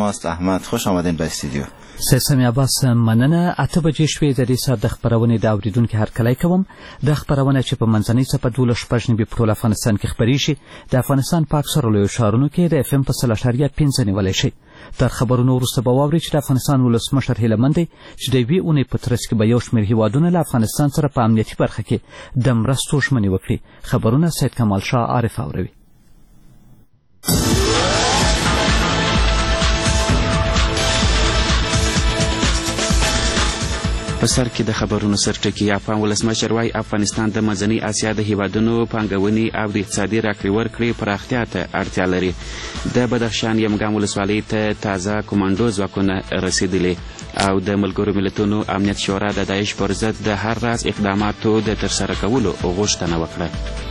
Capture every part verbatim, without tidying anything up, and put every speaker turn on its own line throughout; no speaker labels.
شماست. احمد خوش آمدین به استودیو.
سیسمی عباس مننه. اته بجې شوې د دې ساعت د خپرونې د اورېدونکي هرکلی کوم. د خپرونه چې په منځنۍ څپه دولس شپږ نوي په ټول افغانستان کې خپریږي د افغانستان په اکثرو لویو ښارونو کې د اف ام په سل اعشاریه پنځه نیولی شي. تر خبرونو وروسته به واورئ چې د افغانستان ولسمشر هیله مند دی چې د یوې اونۍ په ترڅ کې به یو شمېر هیوادونه له افغانستان سره په امنیتي برخه کې د مرستو ژمنې وکړي. خبرونه سید کمال شاه عارف اوروي.
په سر کې د خبرونو سرټکي. افغان ولسمشر وایي افغانستان د منځنۍ اسیا د هیوادونو پانګونې او د اقتصادي راکړې ورکړې پراختیا ته اړتیا لري. د بدخشان یمګام ولسوالۍ ته تازه کمانډو ځواکونه رسېدلي او د ملګرو ملتونو امنیت شورا د داعش پر ضد د هر راز اقداماتو د ترسره کولو غوښتنه وکړه.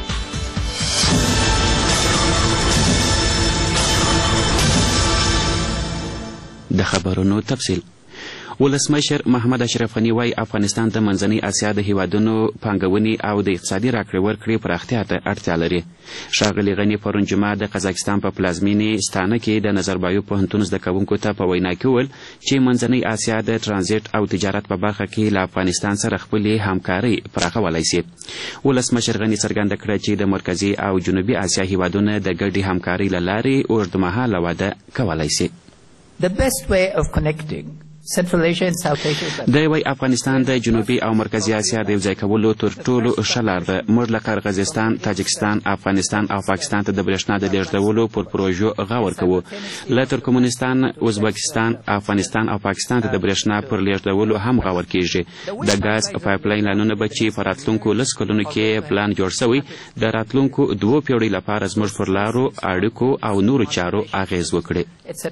د خبرونو تفصیل. ولسمشر محمد اشرف غني وایي افغانستان د منځنۍ اسیا د هیوادونو پانګونې او د اقتصادي راکړې ورکړې پراختیا ته اړتیا لري. ښاغلي غني پرون جمعه د قزاقستان په پلازمینې ستانه کې د نظربایو پوهنتون زده کوونکو ته په وینا کې وویل چې منځنۍ اسیا د ترانزیت او تجارت په برخه کې له افغانستان سره خپلې همکارۍ پراخولی سي. ولسمشر غني څرګنده کړه چې د مرکزي او جنوبي اسیا هیوادونه د ګډې همکارۍ له لارې اوږدمهاله واده کولی سي.
The best way of connecting Central Asia and South Asia.
دی وایي افغانستان د جنوبي او مرکزي اسیا د یوځای کولو تر ټولو ښه لار ده. موږ له قرغیزستان، تاجکستان، افغانستان او پاکستان ته د برېښنا د لیږدولو پر پروژو غور کوو. له ترکمنستان، ازبکستان، افغانستان او پاکستان ته د برېښنا پر لیږدولو هم غور کیږي. د ګاز پایپلاین لانونه به چې په راتلونکو لس کلونو کې پلان جوړ شوی د راتلونکو دوو پیړیو لپاره زموږ پر لارو، اړیکو او نورو چارو اغیز وکړي.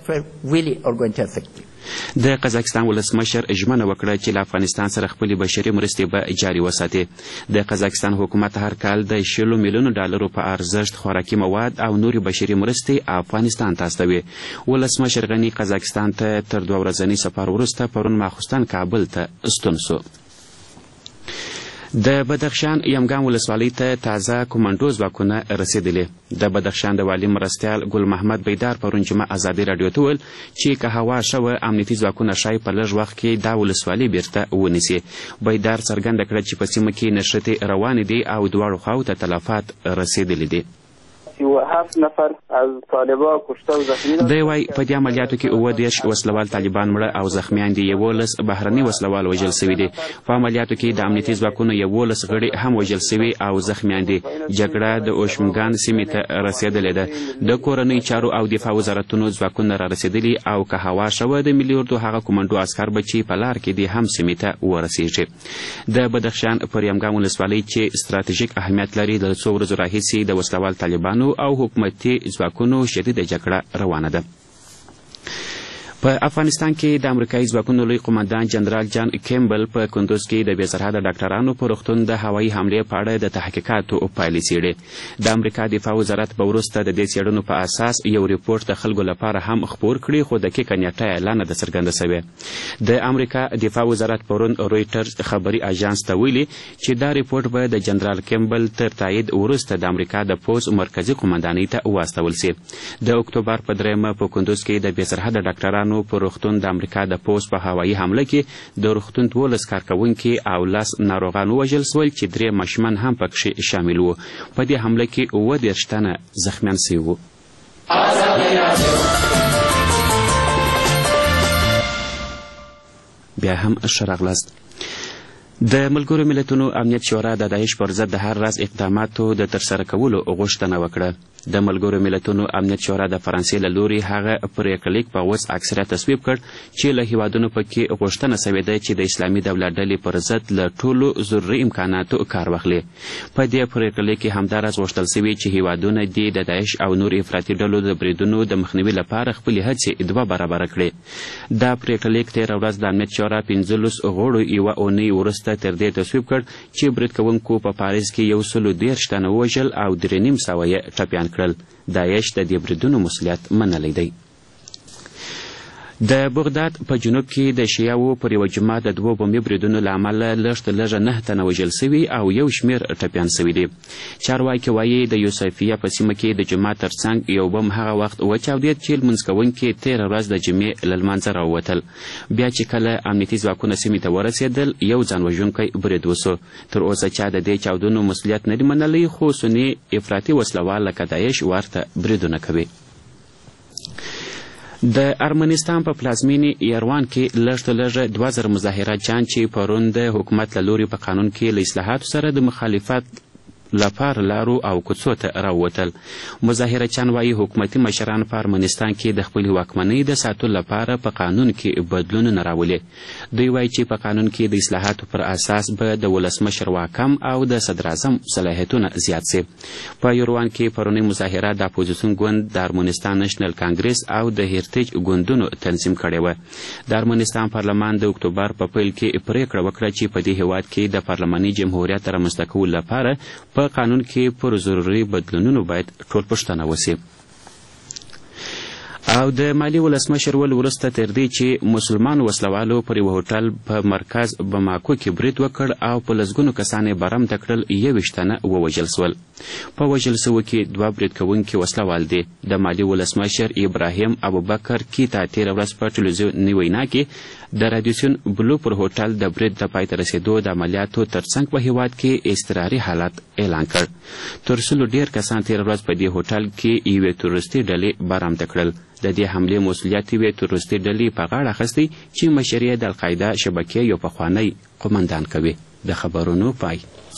د قزاقستان ولسمشر ژمنه وکړه چې له افغانستان سره خپلې بشري مرستې به جاري وساتي. د قزاقستان حکومت هر کال د شلو میلیونو ډالرو په ارزښت خوراکي مواد او نورې بشري مرستې افغانستان ته استوي. ولسمشر غني قزاقستان ته تر دوه ورځني سفر وروسته پرون ماخوستن کابل ته ستون سو. د بدخشان یمګام ولسوالۍ ته تازه کمانډو ځواکونه رسېدلي. د بدخشان د والي مرستیال ګل محمد بیدار پرون جمعه ازادي راډیو ته وویل چې که هوا ښه وه امنیتي ځواکونه ښایي په لږ وخت کې دا ولسوالي بیرته ونیسي. بیدار څرګنده کړه چې په سیمه کې نښتې روانې دي او دواړو خواو ته تلفات رسېدلي دي. دی وایي په دې عملیاتو کې اووه دېرش وسلوال طالبان مړه او زخمیان دي. یولس بهرني وسلوال وژل سوي دي. په عملیاتو کې د امنیتي ځواکونو یولس غړي هم وژل سوي او زخمیان دي. جګړه د اوشمګان سیمې ته رسېدلې ده. د کورنۍ چارو او دفاع وزارتونو ځواکونه را رسېدلي او که هوا ښه وه د ملي اردو هغه کمانډو عسکر به چې په لار کې دي هم سیمې ته ورسېږي. د بدخشان پر یمګام ولسوالۍ چې ستراتیژیک اهمیت لري د څو ورځو راهیسې د وسلوال طالبانو او حکومتي ځواکونو شدیده جګړه روانه ده. په افغانستان کې د امریکایي ځواکونو لوی قماندان جنرال جان کیمبل په کندوز کې د بې سرحده ډاکټرانو په روغتون د هوایي حملې په اړه د تحقیقاتو پایلې څېړي. د امریکا دفاع وزارت به وروسته د دې څېړنو په اساس یو ریپورټ د خلکو لپاره هم خپور کړي خو دقیقه نیټه یې لا نه ده څرګنده سوې. د امریکا دفاع وزارت پرون رویټرز خبري اژانس ته ویلي چې دا ریپورټ به د جنرال کیمبل تر تایید وروسته د امریکا د پوځ مرکزي قماندانۍ ته واستول سي. د اکتوبر په دریمه په کندوز کې د بې سرحده ډاکټرانو په روغتون د امریکا د پوځ په هوایي حمله کې د روغتون دولس کارکوونکي او لس ناروغان ووژل سول چې درې ماشومان هم پکښې شامل وو. په دې حمله کې اووه دېرش تنه زخمیان سوي وو. بیا هم ښه راغلاست. د ملګرو ملتونو امنیت شورا د داعش پر ضد د هر راز اقداماتو د ترسره کولو غوښتنه وکړه. د ملګرو ملتونو امنیت شورا د فرانسې له لوري هغه پریکړه لیک په وس اکثریت تصویب کړ چې له هیوادونو پکې غوښتنه سوې ده چې د اسلامي دولت ډلې پر ضد له ټولو ضروري امکاناتو کار واخلي. په دې پریکړه لیک کې همداراز غوښتل سوي چې هیوادونه دې د داعش او نور افراطي ډلو د بریدونو د مخنیوي لپاره خپلې هڅې دوه برابره کړي. دا پریکړه لیک تېره ورځ د امنیت شورا پنځلس غړو یوه اونۍ وروسته تر دې تصویب کړ چې برید کوونکو په پاریس کې یو سلو دېرش تنه ووژل او درې نیم سوه یې ټپیان کړل. داعش د دې بریدونو مسؤلیت منلی دی. د بغداد په جنوب کې د شیعو پر یوه جومات د دوو بمي بریدونو له امله لږ تر لږه نه تنه وژل سوي او یو شمېر ټپیان سوي دي. چارواکي وایي د یوسفیه په سیمه کې د جومات تر څنګ یو بم هغه وخت وچاودېد چې لمونځ کوونکي تېره ورځ د جمعې له لمانځه راووتل. بیا چې کله امنیتي ځواکونه سیمې ته ورسېدل یو ځان وژونکی برید وسو. تر اوسه چا د دې چاودنو مسؤلیت نه دی منلی، خو سني افراطي وسلوال لکه داعش ورته بریدونه کوي. د ارمنستان په پلازمینې یروان کې لږ تر لږه دوه زره مظاهراتچیان چې پرون د حکومت له لوري په قانون کې له اصلاحاتو سره د مخالفت لپاره لارو او کوڅو ته راووتل. مظاهرچیان وایي حکومتي مشران په ارمنستان کې د خپلې واکمنۍ د ساتلو لپاره په قانون کې بدلونونه راولي. دوی وایي چې په قانون کې د اصلاحاتو پر اساس به د ولسمشر واکم او د صدراعظم صلاحیتونه زیات سي. په یروان کې پرونی مظاهرات د اپوزیسیون ګوند د ارمنستان نشنل کانګریس او د هیرتیج ګوندونو تنظیم کړې وه. د ارمنستان پارلمان د اکتوبر په پیل کې پریکړه وکړه چې په دې هیواد کې د پارلماني جمهوریت رامنځته کولو لپاره په قانون کې پر ضروري بدلونونو باید ټولپوښتنه وسي. او د مالي ولسمشر ول وروسته تر دې چې مسلمان وسلوالو پر یوه هوټل په مرکز بماکو کې برید وکړ او په لسګونو کسان یې برمته کړل، یوویشت تنه ووژل سول. په وژل سوو کې دوه برید کوونکي وسلوال دي. د مالي ولسمشر ابراهیم ابوبکر کیتا تېره ورځ په ټلویزیوني وینا کې د رادیوسیون بلو پر هوټل د برید د پای ته رسېدو د عملیاتو تر څنګ په هیواد کې اضطراري حالت اعلان کړ. تر سلو ډېر کسان تېره ورځ په دې هوټل کې یوې تروریستي ډلې برمته کړل. د دې حملې مسؤلیت یوې تروریستي ډلې په غاړه اخیستی چې مشر یې د القاعده شبکې یو پخوانی قومندان کوي. د خبرونو پای.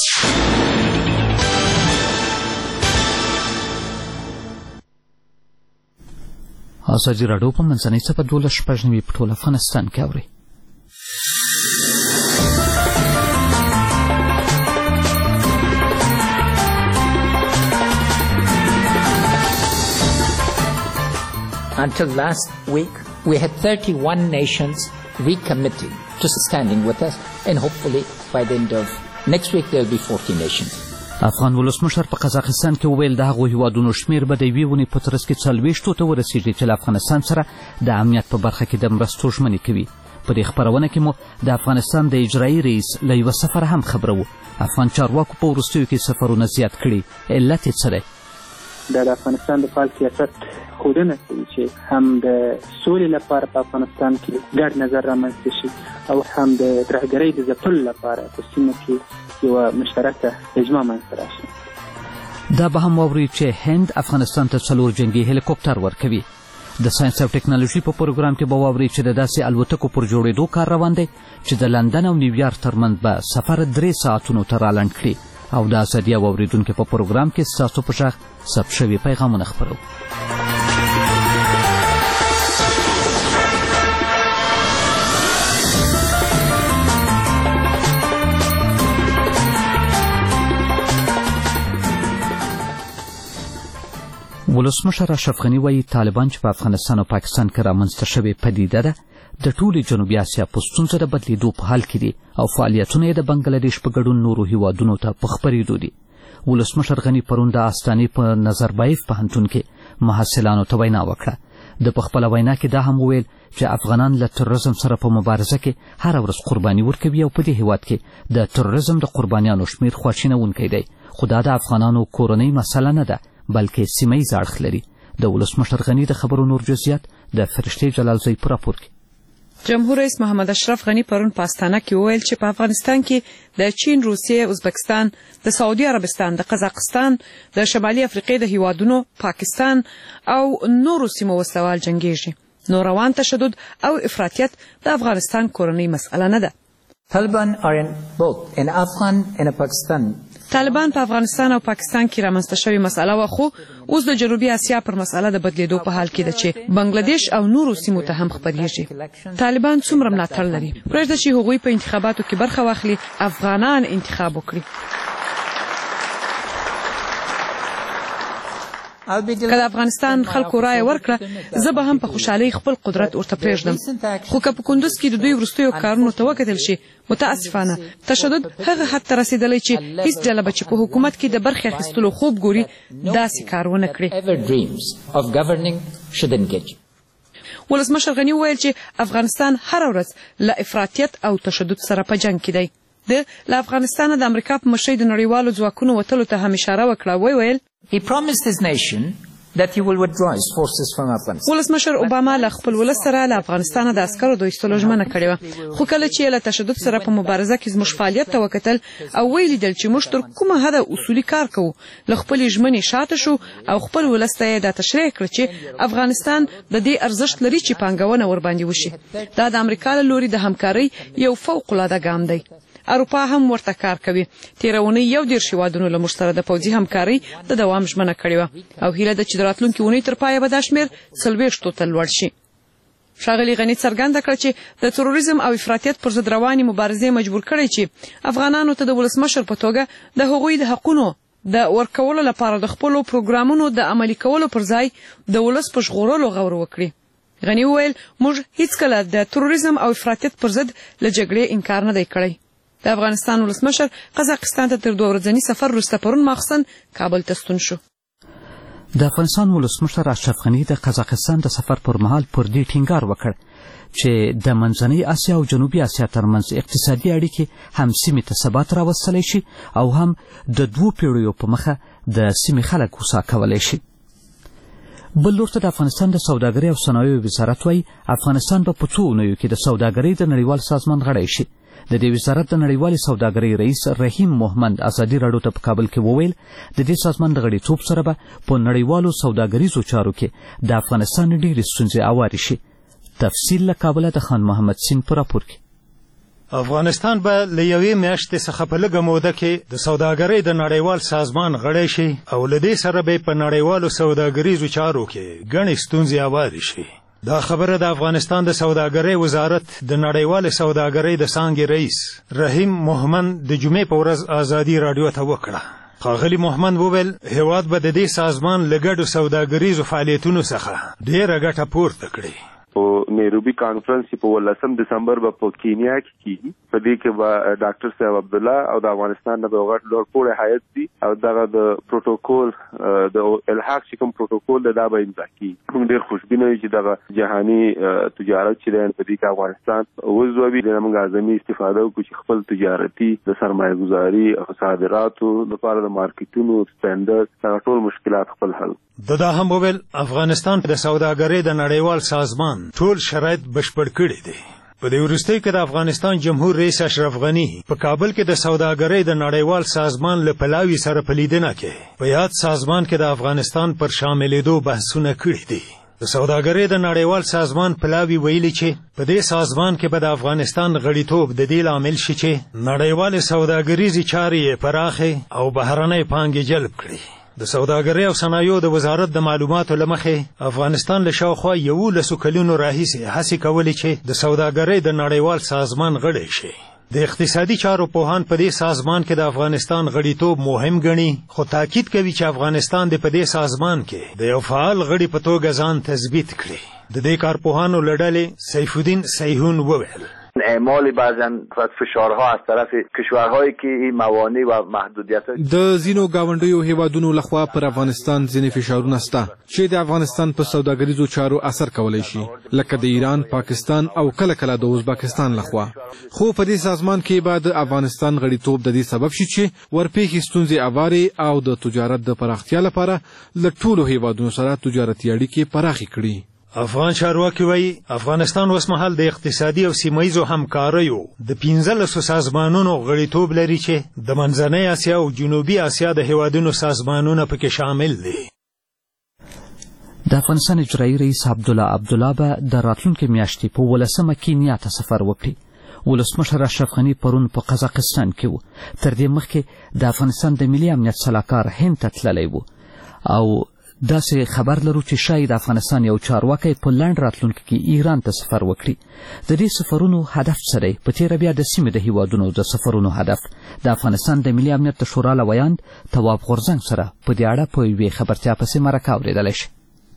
ازادي راډیو په منځنۍ څپه دولس شپږ نوي په ټول افغانستان کې اوري.
Until last week, we had thirty-one nations recommitting to standing with us, and hopefully by the end of next week there will be forty nations.
افغان ولسمشر په قزاقستان کې وویل د هغو هیوادونو شمېر به د یوې اونۍ په ترڅ کې څلوېښتو ته ورسېږي چې له افغانستان سره د امنیت په برخه کې د مرستو ژمنې کوي. په دې خپرونه کې مو د افغانستان د اجرایي رئیس له یوه سفر هم خبره وو. افغان چارواکو په وروستیو کې سفرونه زیات کړي. علت یې څه دی؟
د افغانستان د فعال سیاست ښودنه کوي چې هم د سولې لپاره په افغانستان کې ګډ نظر رامنځته شي او هم د ترهګرۍ د ځپلو لپاره په سیمه کې یوه مشترکه اجماع منځته راشي.
دا به هم واورئ چې هند افغانستان ته څلور جنګي هلیکوپټر ورکوي. د ساینس او ټکنالوژي په پروګرام کې به واورئ چې د داسې الوتکو پر جوړېدو کار روان دی چې د لندن او نیویارک ترمنځ به سفر درې ساعتونو ته رالنډ کړي. او د ازادي او اورېدونکو په پروګرام کې ستاسو په غږ ثبت شوي پیغامونه خپرو. ولسمشر اشرف غني وایي طالبان چې په افغانستان او پاکستان کې رامنځته شوې پدیده ده د ټولې جنوبي اسیا په ستونزو د بدلېدو په حال کې دي او فعالیتونه یې د بنګلادیش په ګډون نورو هیوادونو ته په خپرېدو دي. ولسمشر غني پرون د آستانې په نظربایف پوهنتون کې محصلانو ته وینا وکړه. د په خپله وینا کې دا هم وویل چې افغانان له تروریزم سره په مبارزه کې هره ورځ قرباني ورکوي او په دې هیواد کې د تروریزم د قربانیانو شمېر خواشینونکی دی. خو دا د افغانانو کورنۍ مسله نه ده بلکې سیمه ییز اړخ لري. د ولسمشر غني د خبرو نور جزئیات د فرشتې جلالزی په راپور کې.
جمهور رئیس محمد اشرف غني پرون په استانه کې وویل چې په افغانستان کې د چین، روسیې، ازبکستان، د سعودي عربستان، د قزاقستان، د شمالي افریقې د هیوادونو، پاکستان او نورو سیمو وسلوال جنګیږي. نو روان تشدد او افراطیت د افغانستان کورنۍ مسأله نه ده.
Taliban are in both in Afghan and in Pakistan.
طالبان په افغانستان او پاکستان کې رامنځته شوې مسأله وه، خو اوس د جنوبي اسیا پر مسأله د بدلېدو په حال کې ده چې بنګلادیش او نورو سیمو ته هم خپرېږي. طالبان څومره ملاتړ لري؟ پرېږده چې هغوی په انتخاباتو کې برخه واخلي، افغانان انتخاب وکړي. که د افغانستان خلکو رایه ورکړه زه به هم په خوشحالۍ خپل قدرت ورته پرېږدم. خو که په کندوز کې د دوی وروستیو کارونو ته وکتل شي، متاسفانه تشدد هغه حد ته رسېدلی چې هیڅ ډله به چې په حکومت کې د برخې اخیستلو خوب ګوري داسې کار ونه کړي. ولسمشر غني وویل چې افغانستان هر ورځ له افراطیت او تشدد سره په جنګ کې دی. د له افغانستانه د امریکا په مشرۍ د نړیوالو ځواکونو وتلو ته هم اشاره وکړه. وی ویل
He promised his nation that he will withdraw his forces from Afghanistan.
ولسمشر اوباما له خپل ولس سره له افغانستانه د عسکرو د ایستلو ژمنه کړې وه، خو کله چې له تشدد سره په مبارزه کې زموږ فعالیت ته وکتل او ویې لیدل چې موږ تر کومه حده اصولي کار کوو، له خپلې ژمنې شاته شو او خپل ولس ته یې دا تشریح کړه چې افغانستان د دې ارزښت لري چې پانګونه ورباندې وشي. دا د امریکا له لوري د همکارۍ یو فوق‌العاده ګام دی. اروپا هم ورته کار کوي. تېره اونۍ یو دېرش هېوادونو له موږ سره د پوځي همکارۍ د دوام ژمنه کړې وه او هیله ده چې د راتلونکي اونۍ تر پایه به دا شمېر څلوېښتو ته لوړ شي. ښاغلي غني څرګنده کړه چې د تروریزم او افراطیت پر ضد روانې مبارزې مجبور کړی چې افغانانو ته د ولسمشر په توګه د هغوی د حقونو د ورکولو لپاره د خپلو پروګرامونو د عملي کولو پر ځای د ولس په ژغورلو غور وکړي. غني وویل موږ هیڅکله د تروریزم او افراطیت پر ضد له جګړې انکار نه دی کړی. د افغانستان ولسمشر قزاقستان ته تر دوه ورځني سفر وروسته پرون ماخستن کابل ته ستون شو.
د افغانستان ولسمشر اشرف غني د قزاقستان د سفر پر مهال پر دې ټینګار وکړ چې د منځنۍ اسیا او جنوبي اسیا ترمنځ اقتصادي اړیکې هم سیمې ته ثبات راوستلی شي او هم د دوو پیړیو په مخه د سیمې خلک هوسا کولی شي. بل لور ته د افغانستان د سوداګرۍ او صنایعو وزارت وایي افغانستان به په څو اونیو کې د سوداګرۍ د نړیوال سازمان غړی شي. د دې وزارت د نړیوالې سوداګرۍ رئیس رحیم محمد ازادي راډیو ته په کابل کې وویل د دې سازمان د غړیتوب سره به په نړیوالو سوداګریزو چارو کې د افغانستان ډېرې ستونزې هوارې شي. تفصیل له کابله د خان محمد سین په راپور کې.
افغانستان به له یوې میاشتې څخه په لږه موده کې د سوداګرۍ د نړیوال سازمان غړی شي او له دې سره به په نړیوالو سوداګریزو چارو کې ګڼې ستونزې هوارې شي. دا خبره د افغانستان د سوداګرۍ وزارت د نړیوالې سوداګرۍ د څانګې رئیس رحیم محمد د جمعې په ورځ ازادي راډیو ته وکړه. ښاغلي محمد وویل هیواد به د دې سازمان له ګډو سوداګریزو فعالیتونو څخه ډېره ګټه پورته کړي.
په نیروبي کانفرنس په ولسم دسمبر به په کینیا کې کیږي. په دې کې به ډاکټر صاحب عبد الله او د افغانستان د غټ لوړ پوړی هیئت دي او دغه د پروتوکول د الحاق چې کوم پروتوکول دا به امضا کیږي. موږ ډېر خوشبینه یو چې دغه جهاني تجارت چې دی په دې کې افغانستان وزوي د موږ اعظمي استفاده وکړو چې خپل تجارتي د سرمایه ګزاري او صادراتو لپاره د مارکیټونو سټنډرډ دغه ټول مشکلات خپل حل.
د دا هم وویل افغانستان د سوداګرۍ د نړیوال سازمان ټول شرایط بشپړ کړي دي. په دې وروستیو کې د افغانستان جمهور رئیس اشرف غني په کابل کې د سوداګرۍ د نړیوال سازمان له پلاوي سره په لیدنه کې په یاد سازمان کې د افغانستان پر شاملېدو بحثونه کړي دي. د سوداګرۍ د نړیوال سازمان پلاوي ویلي چې په دې سازمان کې به د افغانستان غړیتوب د دې لامل شي چې نړیوالې سوداګریزې چارې یې پراخې او بهرنۍ پانګې جلب کړي. د سوداګرۍ او صنایعو د وزارت د معلوماتو له مخې افغانستان له شاوخوا یولسو کلونو راهیسې هڅې کولې چې د سوداګرۍ د نړیوال سازمان غړی شي. د اقتصادي چارو پوهان په دې سازمان کې د افغانستان غړیتوب مهم ګڼي خو تاکید کوي چې افغانستان د په دې سازمان کې د یو فعال غړي په توګه ځان تثبیت کړي. د دې کارپوهانو له ډلې سیف الدین سیحون وویل
اعمال بعضا فشارها از طرف کشورهایی که این موانع و محدودیت
د ځینو گاونډیو هیوادونو لخوا پر افغانستان ځینې فشارونه شته چې د افغانستان په سوداګریزو چارو اثر کولی شي لکه د ایران، پاکستان او کله کله د ازبکستان لخوا. خو په دې سازمان کې به د افغانستان غړیتوب د دې سبب شي چې ورپېښې ستونزې هوارې او د تجارت د پراختیا لپاره له ټولو هیوادونو سره تجارتي اړیکې پراخې کړي.
افغان چارواکي وایي افغانستان اوسمهال د اقتصادي او سیمهییزو همکاریو د پنځلسو سازمانونو غړیتوب لري چې د منځنۍ اسیا او جنوبي اسیا د هیوادونو سازمانونه پکې شامل دي.
د افغانستان اجرایي رئیس عبدالله عبدالله به د راتلونکې میاشتې په ولسمه کینیا ته سفر وکړي. ولسمشر اشرف غني پرون په قزاقستان کې و. تر دې مخکې د افغانستان د ملي امنیت سلاکار هند ته تللی و او داسې خبر لرو چې شاید د افغانستان یو چارواکی په لنډ راتلونکي کې ایران ته سفر وکړي. د دې سفرونو هدف څه دی؟ په تېره بیا د سیمې د هیوادونو د سفرونو هدف د افغانستان د ملي امنیت د شورا له ویاند تواب غورځنګ سره په دې اړه په یوې خبرتیا پسې مرکه اورېدلی شي.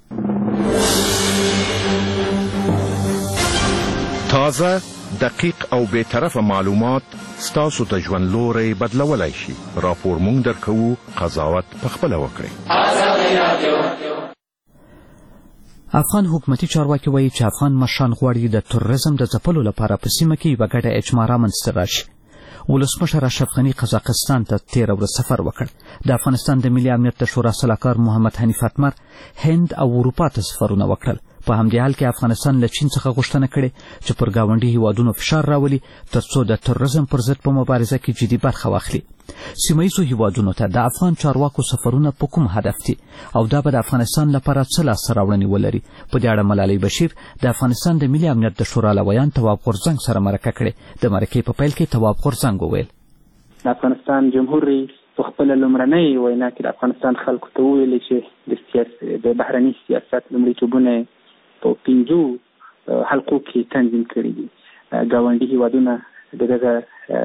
تازه، دقیق او بی‌طرفه معلومات ستاسو ته ژوند لوری بدلولی شي. راپور مونږ درکوو، قضاوت پخپله وکړئ.
افغان حکومتي چارواکي وایي چې افغان مشران غواړي د تروریزم د ځپلو لپاره په سیمه کې یوه ګډه اجماع رامنځته راشي. ولسمشر اشرف غني قزاقستان ته تېره ورځ سفر وکړ. د افغانستان د ملي امنیت د شورا سلاکار محمد حنیف اتمر هند او اروپا ته سفرونه وکړل. په همدې حال کې افغانستان له چین څخه غوښتنه کړې چې پر ګاونډي هیوادونو فشار راولي ترڅو د تروریزم پر ضد په مبارزه کې جدي برخه واخلي. سیمه ییزو هیوادونو ته د افغان چارواکو سفرونه په کوم هدف دي او دا به د افغانستان لپاره څه لاسته راوړنې ولري؟ په دې اړه ملالۍ بشیر د افغانستان د ملي امنیت د شورا لویان تواب غورځنګ سره مرکه کړې. د مرکې په پیل کې تواب غورځنګ وویل:
د افغانستان جمهور رئیس په خپله لومړنۍ وینا کې د افغانستان خلکو ته وویلې چې د د بهرني سیاست لومړیتوبونه په پنځو حلقو کې تنظیم کړي دي. ګاونډي هیوادونه د دغه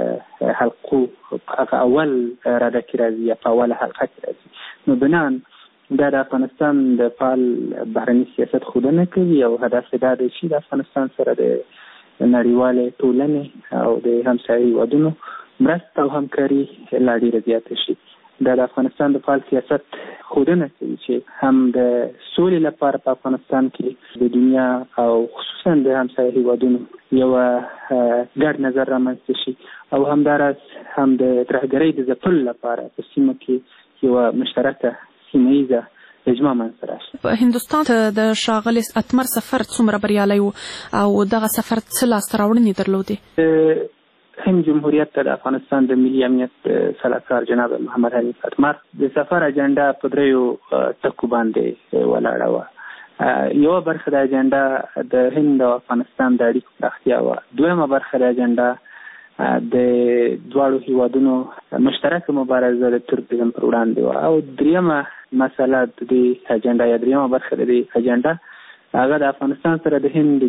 حلقو په اول راده کې راځي یا په اوله حلقه کې راځي. نو بنان دا د افغانستان د فعال بهرني سیاست ښودنه کوي او هدف یې دا دی چې د افغانستان سره د نړیوالې ټولنې او د همسایه هیوادونو مرسته او همکاري لا ډېره زیاته شي. دا د افغانستان د فعال سیاست ښودنه کوي چې هم د سولې لپاره په افغانستان کې د دنیا او خصوصا د همسایه هیوادونو یوه ګډ نظر رامنځته شي او همداراز هم د ترهګرۍ د ځپلو لپاره په سیمه کې یوه مشترکه سیمه ییزه اجماع منځته راشي.
په هندوستان ته د ښاغلي اتمر سفر څومره بریالی و او دغه سفر څه لاسته راوړنې درلودې؟ هند جمهوریت ته د افغانستان د ملي امنیت سلاکار جناب محمد حنیف اتمر د سفر اجنډا په دریو ټکو باندې ولاړه وه. یوه برخه د اجنډا د هند او افغانستان د اړیکو پراختیا وه. دویمه برخه د اجنډا د دواړو هیوادونو مشترکه مبارزه د تروریزم پر وړاندې وه. او دریمه مسله د دې اجنډا یا دریمه برخه د دې اجنډا هغه د افغانستان سره د هند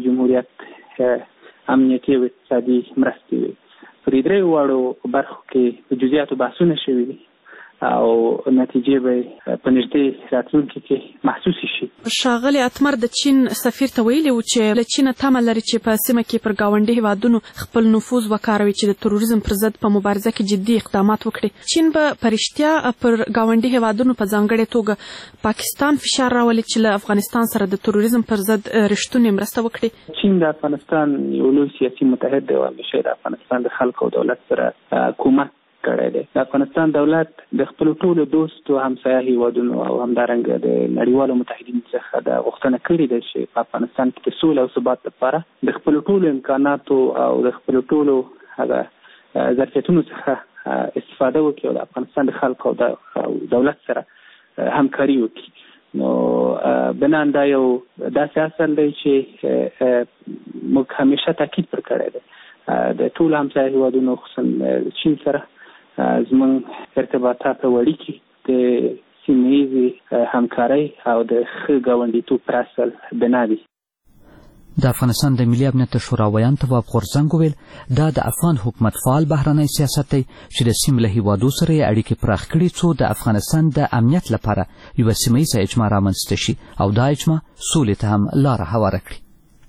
جمهوریت امنیتي او اقتصادي مرستې وې. پر دې درې واړو برخو کې په جزئیاتو بحثونه شوي دي او نتیجې به په نږدې راتلونکي کې محسوسې شي. ښاغلي اتمر د چین سفیر ته ویلي و چې له چینه تمه لري چې په سیمه کې پر ګاونډي هیوادونو خپل نفوذ وکاروي چې د تروریزم پر ضد په مبارزه کې جدي اقدامات وکړي. چین به په رښتیا پر ګاونډي هیوادونو په ځانګړې توګه پاکستان فشار راولي چې له افغانستان سره د تروریزم پر ضد رښتونې مرسته وکړي؟
چین د افغانستان یو لوی سیاسي متحد دی او همیشه د افغانستان د خلکو او دولت سره کومک کړی دی. د افغانستان دولت د خپلو ټولو دوستو همسایه هیوادونو او همدارنګه د نړیوالو متحدینو څخه د غوښتنه کړې ده چې په افغانستان کې د سولې او ثبات لپاره د خپلو ټولو امکاناتو او د خپلو ټولو هغه ظرفیتونو څخه استفاده وکړي او د افغانستان د خلکو او دولت سره همکاري وکړي. نو بنان دا یو داسې اصل دی چې موږ همیشه تاکید پر کړی دی د ټولو همسایه هیوادونو خصوصا د چین سره زموږ ارتباطات او اړیکې د سیمه ییزې همکارۍ او د ښه ګاونډیتوب پر اصل بنا دي.
د افغانستان د ملي امنیت د شورا ویان تواب غورځنګ وویل دا د افغان حکومت فعال بهرنی سیاست دی چې د سیمې له هیوادو سره یې اړیکې پراخ کړي څو د افغانستان د امنیت لپاره یوه سیمه ییزه اجماع رامنځته شي او دا اجماع سولې ته هم لاره هواره کړي.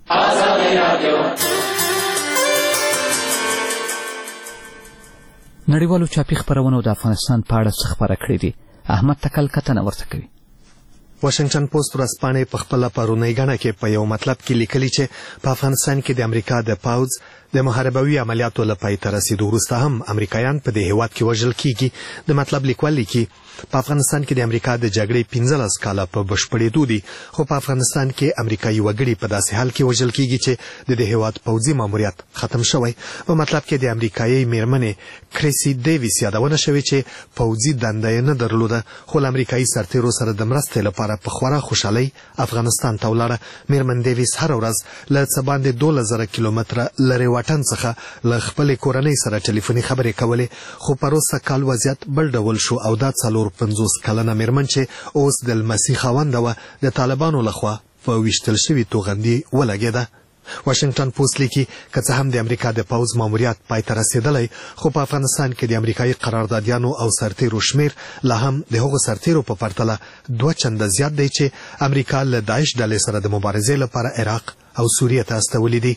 نړیوالو چاپي خپرونو د افغانستان په اړه څه خپره کړي دي؟ احمد تکل کتنه ورته کوي.
واشنگټن پوسټ ورځپاڼې په خپله پرونۍ ګڼه کې په یو مطلب کې لیکلي چې په افغانستان کې د امریکا د پوځ د محاربوي عملیاتو له پای ته رسیدو وروسته هم امریکایان په دې هیواد کې وژل کیږي. د مطلب لیکوال لیکي په افغانستان کې د امریکا د جګړې پنځلس کاله په بشپړېدو دي خو په افغانستان کې امریکایي وګړي په داسې حال کې وژل کیږي چې د دې هیواد پوځي ماموریت ختم شوی. په مطلب کې د امریکایي میرمنې کریسي ډیویس یادونه شوې چې پوځي دنده یې نه درلوده خو له امریکایي سرتیرو سره د مرستې لپاره په خورا خوشحالۍ افغانستان ته ولاړه. میرمن ډیویس هره ورځ له څه باندې دولس زره کیلومتره لرې واټن څخه له خپلې کورنۍ سره ټلیفوني خبرې کولې خو پروسه کال وضعیت بل ډول شو او دا څلور پنځوس کلنه میرمن چې اوس د لمسي خاونده وه د طالبانو لخوا په ویشتل شوي توغندي ولګېده. واشنگټن پوسټ لیکي که څه هم د امریکا د پوځ ماموریت پای ته رسېدلی خو په افغانستان کې د امریکایي قراردادیانو او سرتیرو شمیر لا هم د هغو سرتیرو په پرتله دوه چنده زیات دی چې امریکا له داعش ډلې سره د مبارزې لپاره عراق او سوریې ته استولي دي.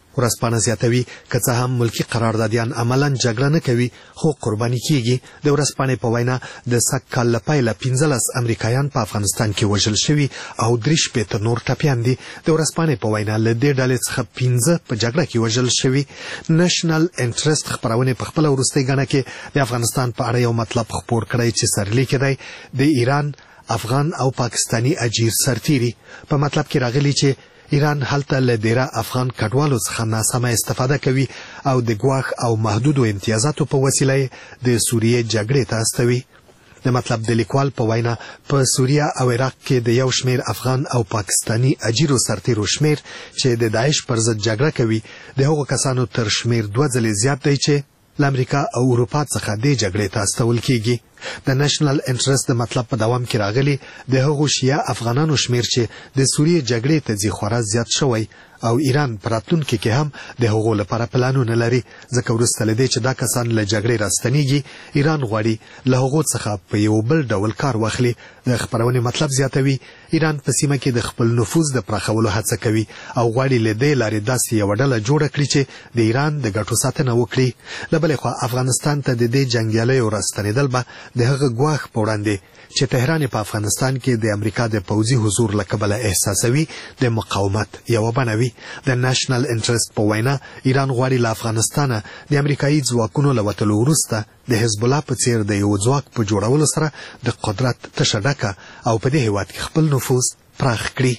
ورځپاڼه زیاتوي که څه هم ملکی قراردادیان عملاً جګړه نه کوي خو قرباني کیږي. د ورځپاڼې په وینا د سږ کال له پیله پنځلس امریکایان په افغانستان کې وژل شوي او درې شپېته نور ټپیان دي. د ورځپاڼې په وینا له دې ډلې څخه پنځه په جګړه کې وژل شوي. نېشنل انټرست خپرونې په خپله وروستۍ ګڼه کې د افغانستان په اړه یو مطلب خپور کړی چې سرلیکې دی د ایران، افغان او پاکستانی اجیر سرتیري. په مطلب کې راغلی چې ایران هلته له ډیره افغان کډوالو څخه ناسمه استفاده کوي او د ګواښ او محدودو امتیازاتو په وسیله د سوریې جګړې ته استوي. د مطلب د لیکوال په وینا په سوریه او عراق کې د یو شمیر افغان او پاکستانی اجیرو سرتیرو شمیر چې د داعش پر ضد جګړه کوي د هغو کسانو تر شمیر دوه ځلې زیات دی چې له امریکا او اروپا څخه دې جګړې ته استول کیږي. د نېشنل انټرست د مطلب په دوام کې راغلي د هغو شیعه افغانانو شمیر چې د سوریې جګړې ته ځي خورا زیات شوی او ایران په راتلونکي کې هم د هغو لپاره پلانونه لري، ځکه وروسته له دې چې دا کسان له جګړې راستنیږي ایران غواړي له هغو څخه په یو بل ډول کار واخلي. د خپرونې مطلب زیاتوي ایران په سیمه کې د خپل نفوذ د پراخولو هڅه کوي او غواړي له دې لارې داسې یوه ډله جوړه کړي چې د ایران د ګټو ساتنه وکړي. له بلې خوا افغانستان ته د دې جنګیالیو راستنېدل به د هغه ګواښ په وړاندې چې تهران په افغانستان کې د امریکا د پوځي حضور له کبله احساسوي د مقاومت یوه بڼه وي. د نېشنل انټرست په وینا ایران غواړي له افغانستانه د امریکایي ځواکونو له وتلو وروسته د حزب الله په څیر د یو ځواک په جوړولو سره د قدرت تشه ډکه او په دې هیواد کې خپل نفوذ پراخ کړي.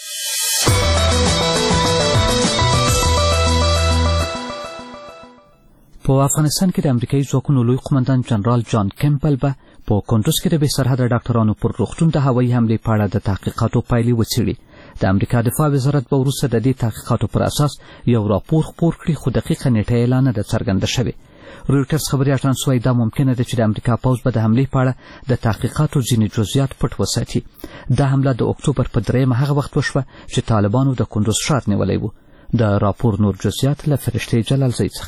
په افغانستان کې د امریکایي ځواکونو لوی قومندان جنرال جان کیمبل به په کندوز کې د بې سرحده ډاکټرانو پر روغتون د هوایي حملې په اړه د تحقیقاتو پایلې وڅېړي. د امریکا دفاع وزارت به وروسته د دې تحقیقاتو پر اساس یو راپور خپور کړي، خو دقیقه نیټه یې لا نه ده څرګنده شوې. رویټرز خبري اژانس وایي دا ممکنه ده چې د امریکا پوځ به د حملې په اړه د تحقیقاتو ځینې جزئیات پټ وساتي. دا حمله د اکتوبر په درېیمه هغه وخت وشوه چې طالبانو د کندوز ښار نیولی و. د راپور نور جزئیات له فرشتې جلالزۍ څخه.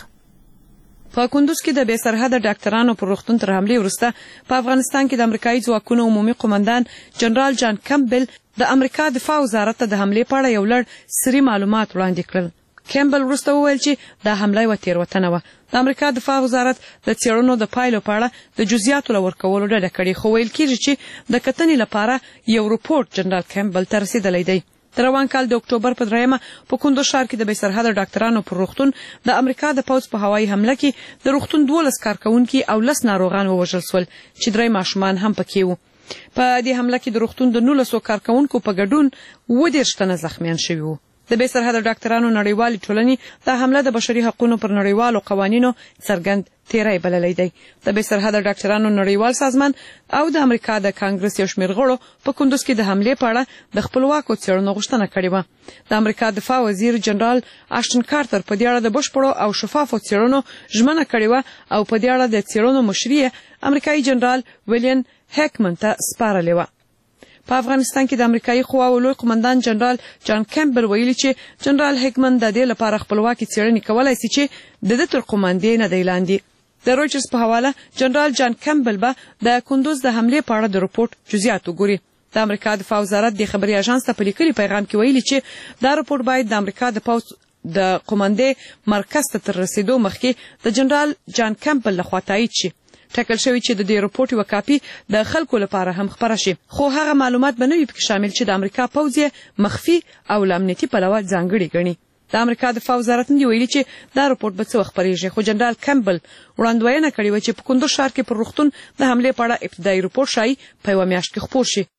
په کندوز کې د بې سرحده ډاکټرانو پر روغتون تر حملې وروسته په افغانستان کې د امریکایي ځواکونو عمومي قومندان جنرال جان کیمبل د امریکا دفاع وزارت ته د حملې په اړه یو لړ سري معلومات وړاندې کړل. کیمبل وروسته وویل چې دا حمله یوه تېروتنه وه. د امریکا دفاع وزارت د څېړنو د پایلو په اړه د جزئیاتو له ورکولو ډډه کړې، خو ویل کېږي چې د کتنې لپاره یو رپورټ جنرال کیمبل ته رسېدلی دی. د روان کال د اکتوبر په درېیمه په کندوز ښار کې د بې سرحده ډاکټرانو پر روغتون د امریکا د پوځ په هوایي حمله کې د روغتون دولس کارکوونکي او لس ناروغان ووژل شول چې درې ماشومان هم پکې وو. په دې حمله کې د روغتون د نولسو کارکوونکو په ګډون اووه دېرش تنه زخمیان شوي وو. د بې سرحده ډاکټرانو نړیوالې ټولنې دا حمله د بشري حقونو پر نړیوالو قوانینو څرګند تیری بللی دی. د بې سرحده ډاکټرانو نړیوال سازمان او د امریکا د کانګرس یو شمېر غړو په کندوز کې د حملې په اړه د خپلواکو څېړنو غوښتنه کړې وه. د امریکا دفاع وزیر جنرال آشټن کارتر په دې اړه د بشپړو او شفافو څېړنو ژمنه کړې وه او په دې اړه د څېړنو مشري امریکایي جنرال ویلیام هیکمن ته سپارلې وه. په افغانستان کې د امریکایي قواو لوی قومندان جنرال جان کیمبل ویلي چې جنرال هیکمن د دې لپاره خپلواکي څېړنې کولی شي چې د ده تر قوماندې نه دی لاندې. د رویټرز په حواله جنرال جان کیمبل به د کندوز د حملې په اړه د رپورټ جزئیات وګوري. د امریکا دفاع وزارت د خبري اژانس ته په لیکلي پیغام کې ویلي چې دا رپورټ باید د امریکا د پوځ د قوماندې مرکز ته تر رسیدو مخکې د جنرال جان کیمبل لخوا تایید شي. ټاکل شوی چې د دې رپورټ یوه کاپي د خلکو لپاره هم خپره شي، خو هغه معلومات به نه وي پکې شامل چې د امریکا پوځ یې مخفي او له امنیتي پلوه ځانګړي ګڼي. د امریکا دفاع وزارت نه دی ویلي چې دا رپورټ به څه وخت خپرېږي، خو جنرال کیمبل وړاندوینه کړې وه چې په کندوز ښار کې پر روغتون د حملې په اړه ابتدایي رپورټ ښایي په یوه میاشت کې خپور شي.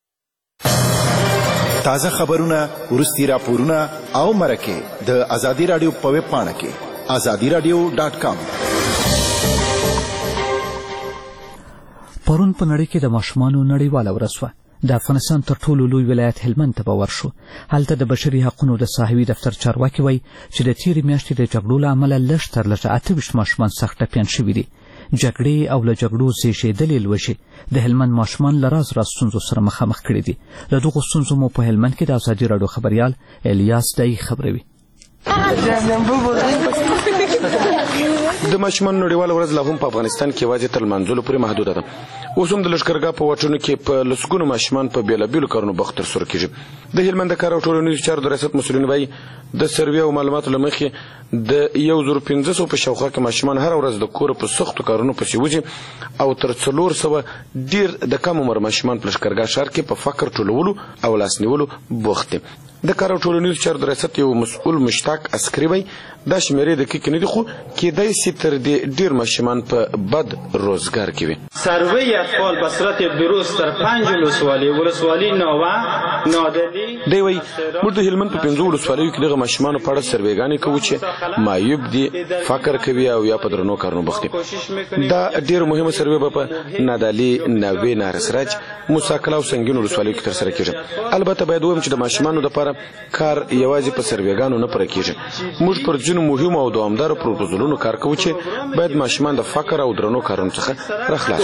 تازه خبرونه، وروستي راپورونه او مرکې د ازادي راډیو په ویب پاڼه کې ازادي راډیو ډاټ کام.
پرون په نړۍ کې د ماشومانو نړیواله ورځ وه. د افغانستان تر ټولو لوی ولایت هلمند ته به ورشو. هلته د بشري حقونو د صاحبي دفتر چارواکي وایي چې د تېرې میاشتې د جګړو له امله لږ تر لږه اته ویشت ماشومان سخت ټپیان شوي دي. جګړې او له جګړو زیږېدلې لوږې د هلمند ماشومان له راز راز ستونزو سره مخامخ کړي دي. له دغو ستونزو مو په هلمند کې د ازادي راډیو خبریال الیاس دایي خبروي.
د ماشومانو نړیواله ورځ لا هم په افغانستان کې یوازې تر لمانځلو پورې محدوده ده. اوس هم د لښکرګاه په واټونو کې په لسګونو ماشومان په بېلابېلو کارونو بوخت ترسره کېږي. د هلمند د کار او ټولنیزو چارو د ریاست مسؤلین وایي د سروې او معلوماتو له مخې د یو زرو پنځه سوه په شاوخوا کې ماشومان هره ورځ د کوره په سختو کارونو پسې وځي او تر څلور سوه ډېر د کم عمر ماشومان په لښکرګاه ښار کې په فقر ټولولو او لاس نیولو بوخت دي. د کار او ټولنیزو چارو د ریاست یو مسؤل مشتاق عسکري وایي دا شمېرې دقیقې نه دي خو کیدای شي تر دې ډېر ماشومان په بد روزګار کې وي.
سروی اطفال به صورت درست در پنج ولسوالۍ ولسوالۍ ناوه نادلی
دی وایي موږ د هلمند په پنځو ولسوالیو کې دغه ماشومانو په اړه سروېګانې کوو چې معیوب دي فقر کوي او یا په درنو کارونو بوخت دي. دا ډېره مهمه سروې به په نادالي ناوې نارسراج موسی کلا او سنګین ولسوالیو کې ترسره کېږي. البته باید ووایم چې د ماشومانو دپاره کار یوازې په سروېګانو نه پوره کېږي. موږ پر ځینو مهمو او دوامدارو پروپوزلونو کار کوو چې باید ماشومان د فقر او درنو کارونو څخه راخلاص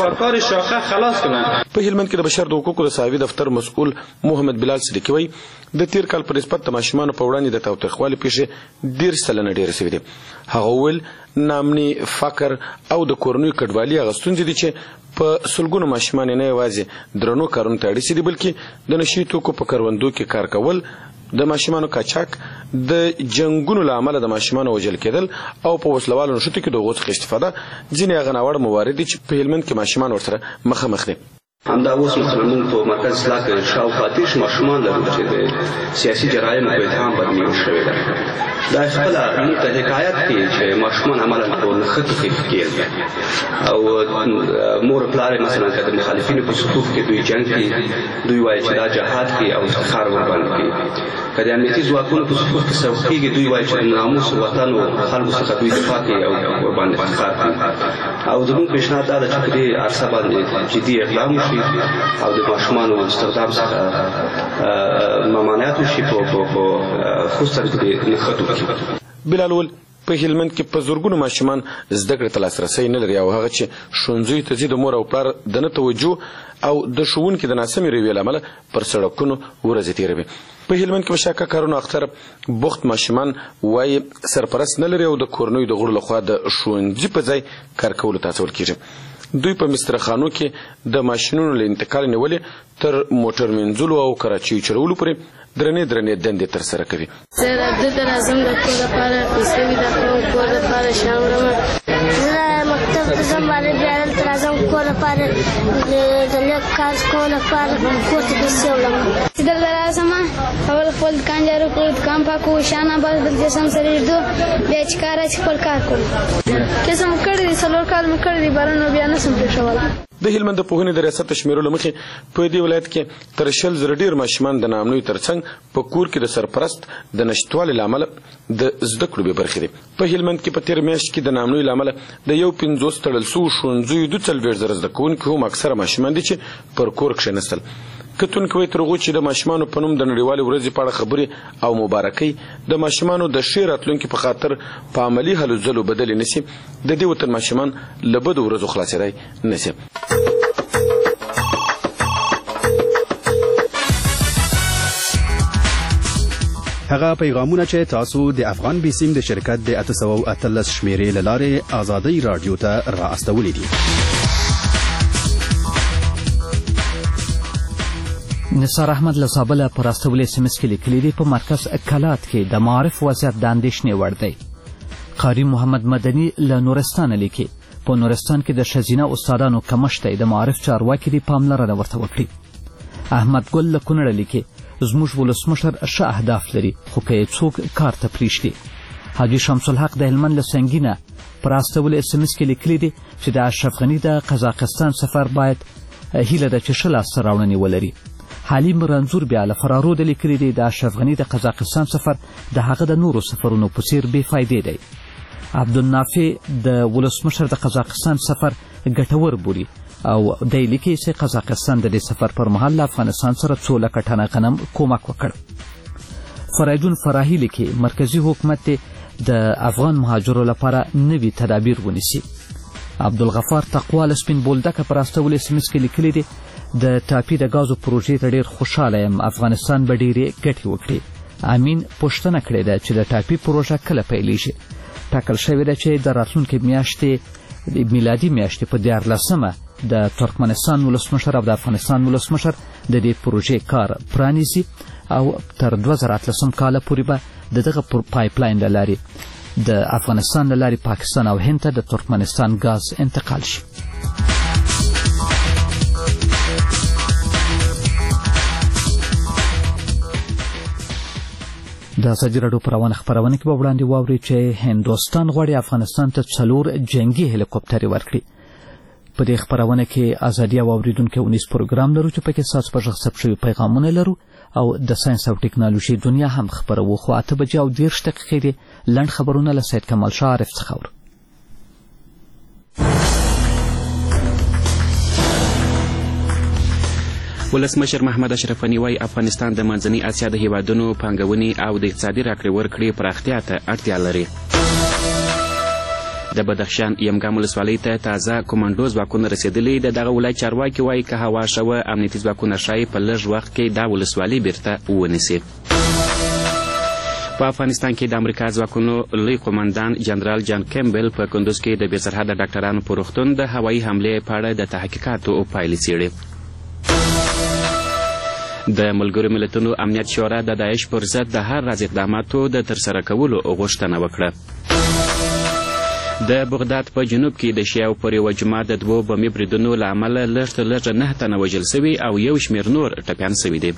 کړو. په هلمند کې د بشر د حقوقو د ساوي دفتر مسؤل محمد بلال صدیقي وایي د تیر کال په نسبت د ماشومانو په وړاندې د تاوتریخوالي پیښې ډېر سلنه ډېرې سوي دي. هغه وویل ناامني فقر او د کورنیو کډوالي هغه ستونزې دي چې په سلګونو ماشومان نه یوازې درنو کارونو ته اړ دي بلکې د نشي توکو په کروندو کې کار کول د ماشومانو قاچاق د جنگونو له امله د ماشومانو وژل کېدل او په وسلوالو نښتو کې د هغو څخه استفاده ځینې هغه ناوړه موارد دي چې په هلمند کې ماشومان ورسره مخامخ دي.
همدا اوس مثلا موږ په مرکز اصلاح کې شاوخوا دېرش ماشومان لرو چې د سیاسي جرایمو په اتهام باندې نیول شوي ده. دا خپله موږ ته حکایت کوي چې ماشومان عملا په نښتو کې ښکېل او مور پلار یې مثلا که د مخالفینو په صفوف کې دوی جنګ کوي دوی وایي چې دا جهاد کوي او افتخار ورباندې کوي. که د امنیتي ځواکونو په صفوف کې سوق کېږي دوی وایي چې د ناموس وطن او خلکو څخه دوی دفاع کوي او ورباندې افتخار کوي. او زموږ پیشنهاد دا ده چې په دې عرصه باندې جدي اقدام وشي او د ماشومانو استخدام څخه ممانعت وشي په خصوصا په دې نښتو کې.
بلال وویل په هلمند کې په زرګونو ماشومان زده کړې ته لاسرسی نه لري او هغه چې ښوونځیو ته ځي د مور او پلار د نه توجه او د ښوونکي د ناسمې رویې له امله پر سړکونو ورځې تېروي. په هلمند کې په شاکه کارونو اختر بوخت ماشومان وایي سرپرست نه لري او د کورنیو د غړو لخوا د ښوونځي په ځای کار کولو ته هڅول کېږي. دوی په مسترخانو کې د ماشینونو له انتقال نیولې تر موټر مینځلو او کراچیو چلولو پورې درنې درنې دندې ترسره کوي.
زه دلته راځم د کور لپاره پیسې پیدا کوم کور لپاره شام وړم. زه مکتب ته ځم باندې بیا دلته راځم کور لپاره د لږ کار کولو لپاره کور ته پیسې وړم. چې دلته راځم اول خپل دکان جارو کړو دکان پاکوو شانه بس دلته سم سره ږدو بیا چې کار راشي خپل کار کوو. کیسه مې کړی دی څلور کال مې کړی دی باره نو بیا نه سم پرېښولی.
د هلمند د پوهنې د ریاست د شمیرو له مخې په دې ولایت کې تر شل زره ډېر ماشومان د ناامنیو ترڅنګ په کور کې د سرپرست د نشتوالي له امله د زده کړو بې برخې دي. په هلمند کې په تېره میاشت کې د ناامنیو له امله د یو پنځوس تړل سوو ښوونځیو دوه څلوېښت زره زده کوونکي هم اکثره ماشومان دي چې پر کور کښېنستل. کتونکي وایي تر هغو چې د ماشومانو په نوم د نړیوالې ورځې په اړه خبرې او مبارکۍ د ماشومانو د ښې راتلونکي په خاطر په عملي هلو ځلو بدلې نه شي د دې وطن ماشومان له بدو ورځو خلاصېدای نه شي.
هغه پیغامونه چې تاسو د افغان بیسیم د شرکت د اته سوه اتلس شمیرې له لارې ازادۍ راډیو ته را استولي دي.
نثار احمد له زابله په راستولي اس ام اس کې لیکلي دي په مرکز کلات کې د معارف وضعیت د اندېښنې وړ دی. قاري محمد مدني له نورستانه لیکي په نورستان کې د ښځینه استادانو کمښت دی د معارف چارواکي دې پاملرنه ورته وکړي. احمد ګل له کونړه لیکي زموږ ولسمشر ښه اهداف لري خو که یې څوک کار ته پرېږدي. حاجي شمس الحق د هلمند له سنګینه په راستولي اس ام اس کې لیکلي دي چې د اشرف غني د قزاقستان سفر باید هیله ده چې ښه لاسته راوړنې ولري. حلیم رنځور بیا له فرارود لیکلي دي د اشرف غني د قزاقستان سفر د هغه د نورو سفرونو په څیر بې فایدې دی. عبدالنافع د ولسمشر د قزاقستان سفر ګټور بولي او دی لیکي چې قزاقستان د دې سفر پر مهال له افغانستان سره څو لکه ټنه غنم کومک وکړ. فرایدون فراهي لیکي مرکزي حکومت د افغان مهاجرو لپاره نوي تدابیر ونیسي. عبدالغفار تقوا له سپین بولدکه په راستولي اس ام اس کې لیکلي دي د ټاپي د ګازو پروژې ته ډېر خوشحاله یم افغانستان به ډېرې ګټې وکړي. امین پوښتنه کړې ده چې د ټاپي پروژه کله پیلیږي. ټاکل شوې ده چې د راتلونکي میاشتې میلادي میاشتې په دیارلسمه د ترکمنستان ولسمشر او د افغانستان ولسمشر د دې پروژې کار پرانیزي او تر دوه زره اتلسم کاله پورې به د دغه پایپ لاین له لارې د افغانستان له لارې پاکستان او هند ته د ترکمنستان ګاز انتقال شي. د ازادي راډیو په روانه خپرونه کې به وړاندې واورئ چې هندوستان غواړي افغانستان ته څلور جنگي هلیکوپټرې ورکړي. په دې خپرونه کې ازادي او اوریدونکو ونیس پروګرام لرو چې پکې ساس په ژغ ثبت شوي پیغامونه لرو او د ساينس او ټکنالوژي دنیا هم خبرو. خو اته بجې او دېرش دقیقې دي لنډ خبرونه له سید کمال شاه عارف څخه اورو.
ولسمشر محمد اشرف غني وايي افغانستان د منځنۍ اسیا د هیوادونو پانګونې او د اقتصادي راکړې ورکړې پراختیا ته اړتیا لري. د بدخشان یمګام ولسوالۍ ته تازه کمانډو ځواکونه رسېدلي. د دغه ولایت چارواکي وایي که هوا ښه وه امنیتي ځواکونه ښایي په لږ وخت کې دا ولسوالۍ بیرته ونیسي. په افغانستان کې د امریکا ځواکونو لوی قومندان جنرال جان کیمبل په کندوز کې د بې سرحده ډاکټرانو په روغتون د هوایي حملې په اړه د تحقیقاتو پایلې څېړي. د ملګرو ملتونو امنیت شورا د داعش پر ضد د هر راز اقداماتو د ترسره کولو غوښتنه وکړه. د بغداد په جنوب کې د شیعو پر یوه جومات د دوو بمي بریدونو له امله لږ تر لږه نه تنه وژل سوي او یو شمېر نور ټپیان سوي دي.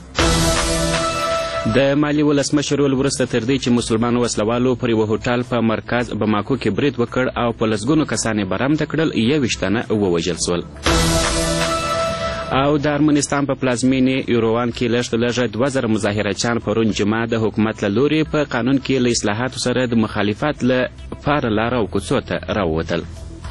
د مالي ولسمشر ول وروسته تر دې چې مسلمانو وسلوالو پر یوه هوټل په مرکز بماکو کې برید وکړ او په لسګونو کسان یې برمته کړل، یویشت تنه ووژل سول. او د ارمنستان په پلازمینې ایروان کې لږ تر لږه دوه زره مظاهرچیان پرون جمعه د حکومت له لورې په قانون کې له اصلاحاتو سره د مخالفت له پاره لاره او کوڅو ته راووتل.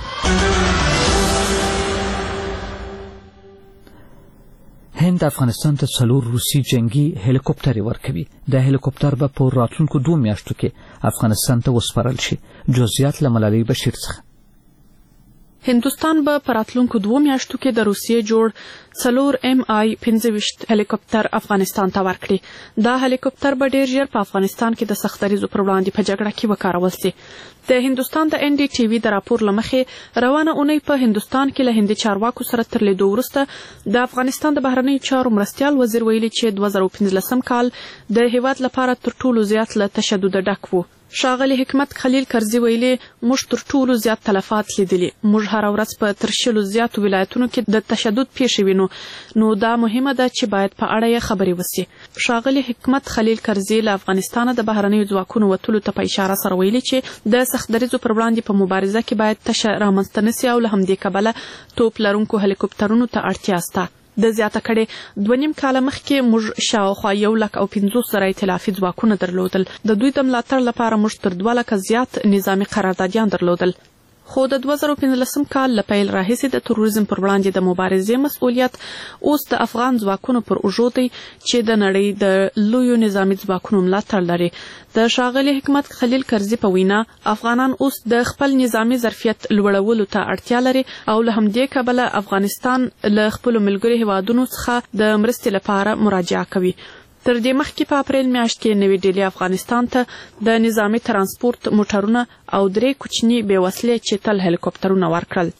هند افغانستان ته څلور روسي جنگي هلیکوپټرې ورکوي. د هلیکوپټر به په راتلونکو دوه میاشتو کې افغانستان ته وسپارل شي. جزئیات له ملالۍ بشیر څخه.
هندوستان به په راتلونکو دوه میاشتو کې د روسیې جوړ څلور ایم آی پنځه ویشت هلیکوپټر افغانستان ته ورکړي. دا هلیکوپټر به ډیر ژر په افغانستان کې د سختدریزو پر وړاندې په جګړه کې وکارول شي. د هندوستان د ان ډي ټي وي د راپور له مخې روانه اونۍ په هندوستان کې له هندي چارواکو سره تر لیدو وروسته د افغانستان د بهرنیو چارو مرستیال وزیر ویلي چې دوه زره پنځلسم کال د هیواد لپاره تر ټولو زیات له تشدد ډک و. ښاغلي حکمت خلیل کرزي ویلي موږ تر ټولو زیات تلفات لیدلي. موږ هره ورځ په تر شلو زیاتو ولایتونو کې د تشدد پیښې وینو، نو دا مهمه ده چې باید په اړه یې خبرې وسي. ښاغلي حکمت خلیل کرزي له افغانستانه د بهرنیو ځواکونو وتلو ته په اشاره سره ویلي چې د سختدریزو پر وړاندې په مبارزه کې باید تشه رامنځته نسي او له همدې کبله توپ لرونکو هلیکوپټرونو ته اړتیا سته. د زیاته کړې دوه نیم کاله مخکې موږ شاوخوا یو لک او پنځوس زره ائتلافي ځواکونه درلودل. د دوی د ملاتړ لپاره موږ تر دوه لکه زیات نظامي قراردادیان درلودل. خو د دوه زره پنځلسم کال له پیل راهیسې د تروریزم پر وړاندې د مبارزې مسؤلیت اوس د افغان ځواکونو پر اوږو دی چې د نړۍ د لویو نظامي ځواکونو ملاتړ لري. د ښاغلي حکمت خلیل کرزي په وینا افغانان اوس د خپل نظامي ظرفیت لوړولو ته اړتیا لري او له همدې کبله افغانستان له خپلو ملګرو هیوادونو څخه د مرستې لپاره مراجعه کوي. تر دې مخکې په اپریل میاشت کې نوې ډیلي افغانستان ته د نظامي ترانسپورت موټرونه او درې کوچني بې وسلې چې تل هلیکوپټرونه ورکړل.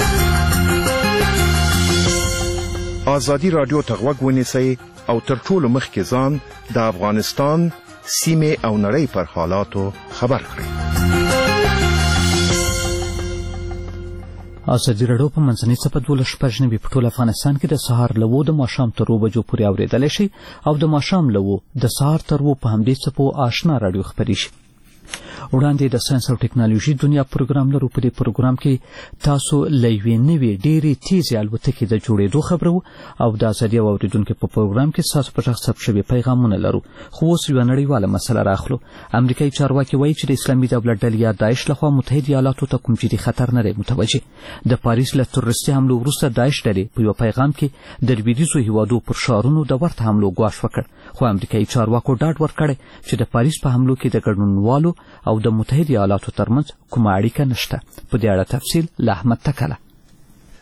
ازادي راډیو ته غوږ ونیسئ او تر ټولو مخکې ځان د افغانستان سیمې او نړۍ پر حالاتو خبر کړئ.
ازادي راډیو په منځنۍ څپه دولس شپږ نوي په ټول افغانستان کې د سهار له اووه د ماښام تر اووه بجو پورې اورېدلی شي او د ماښام له اووه د سهار تر اووه په همدې څپو آشنا راډیو خپرې شي. وړاندې د ساينس او ټکنالوژي دنیا پروګرام لرو. په دې پروګرام کې تاسو له یوې نوې ډېرې تیزې الوتکې د جوړېدو خبرو او د ازادي او اوریدونکو په پروګرام کې ستاسو په غږ ثبت شوي پیغامونه لرو. خو اوس یوه نړیواله مسله راخلو. امریکایي چارواکي وایي چې د اسلامي دولت ډلې یا داعش لخوا متحد ایالاتو ته کوم جدي خطر نه دی متوجه. د پاریس له تروریستي حملو وروسته داعش ډلې په یوه پیغام کې د لویدیځو هیوادو پر ښارونو د ورته حملو ګواښ وکړ. خو امریکایي چارواکو ډاډ ورکړی چې د پاریس په حملو کې د ګډونوالو او د متحد ایالاتو ترمنځ کومه اړیکه نشته. په دې اړه تفصیل له احمد تکله.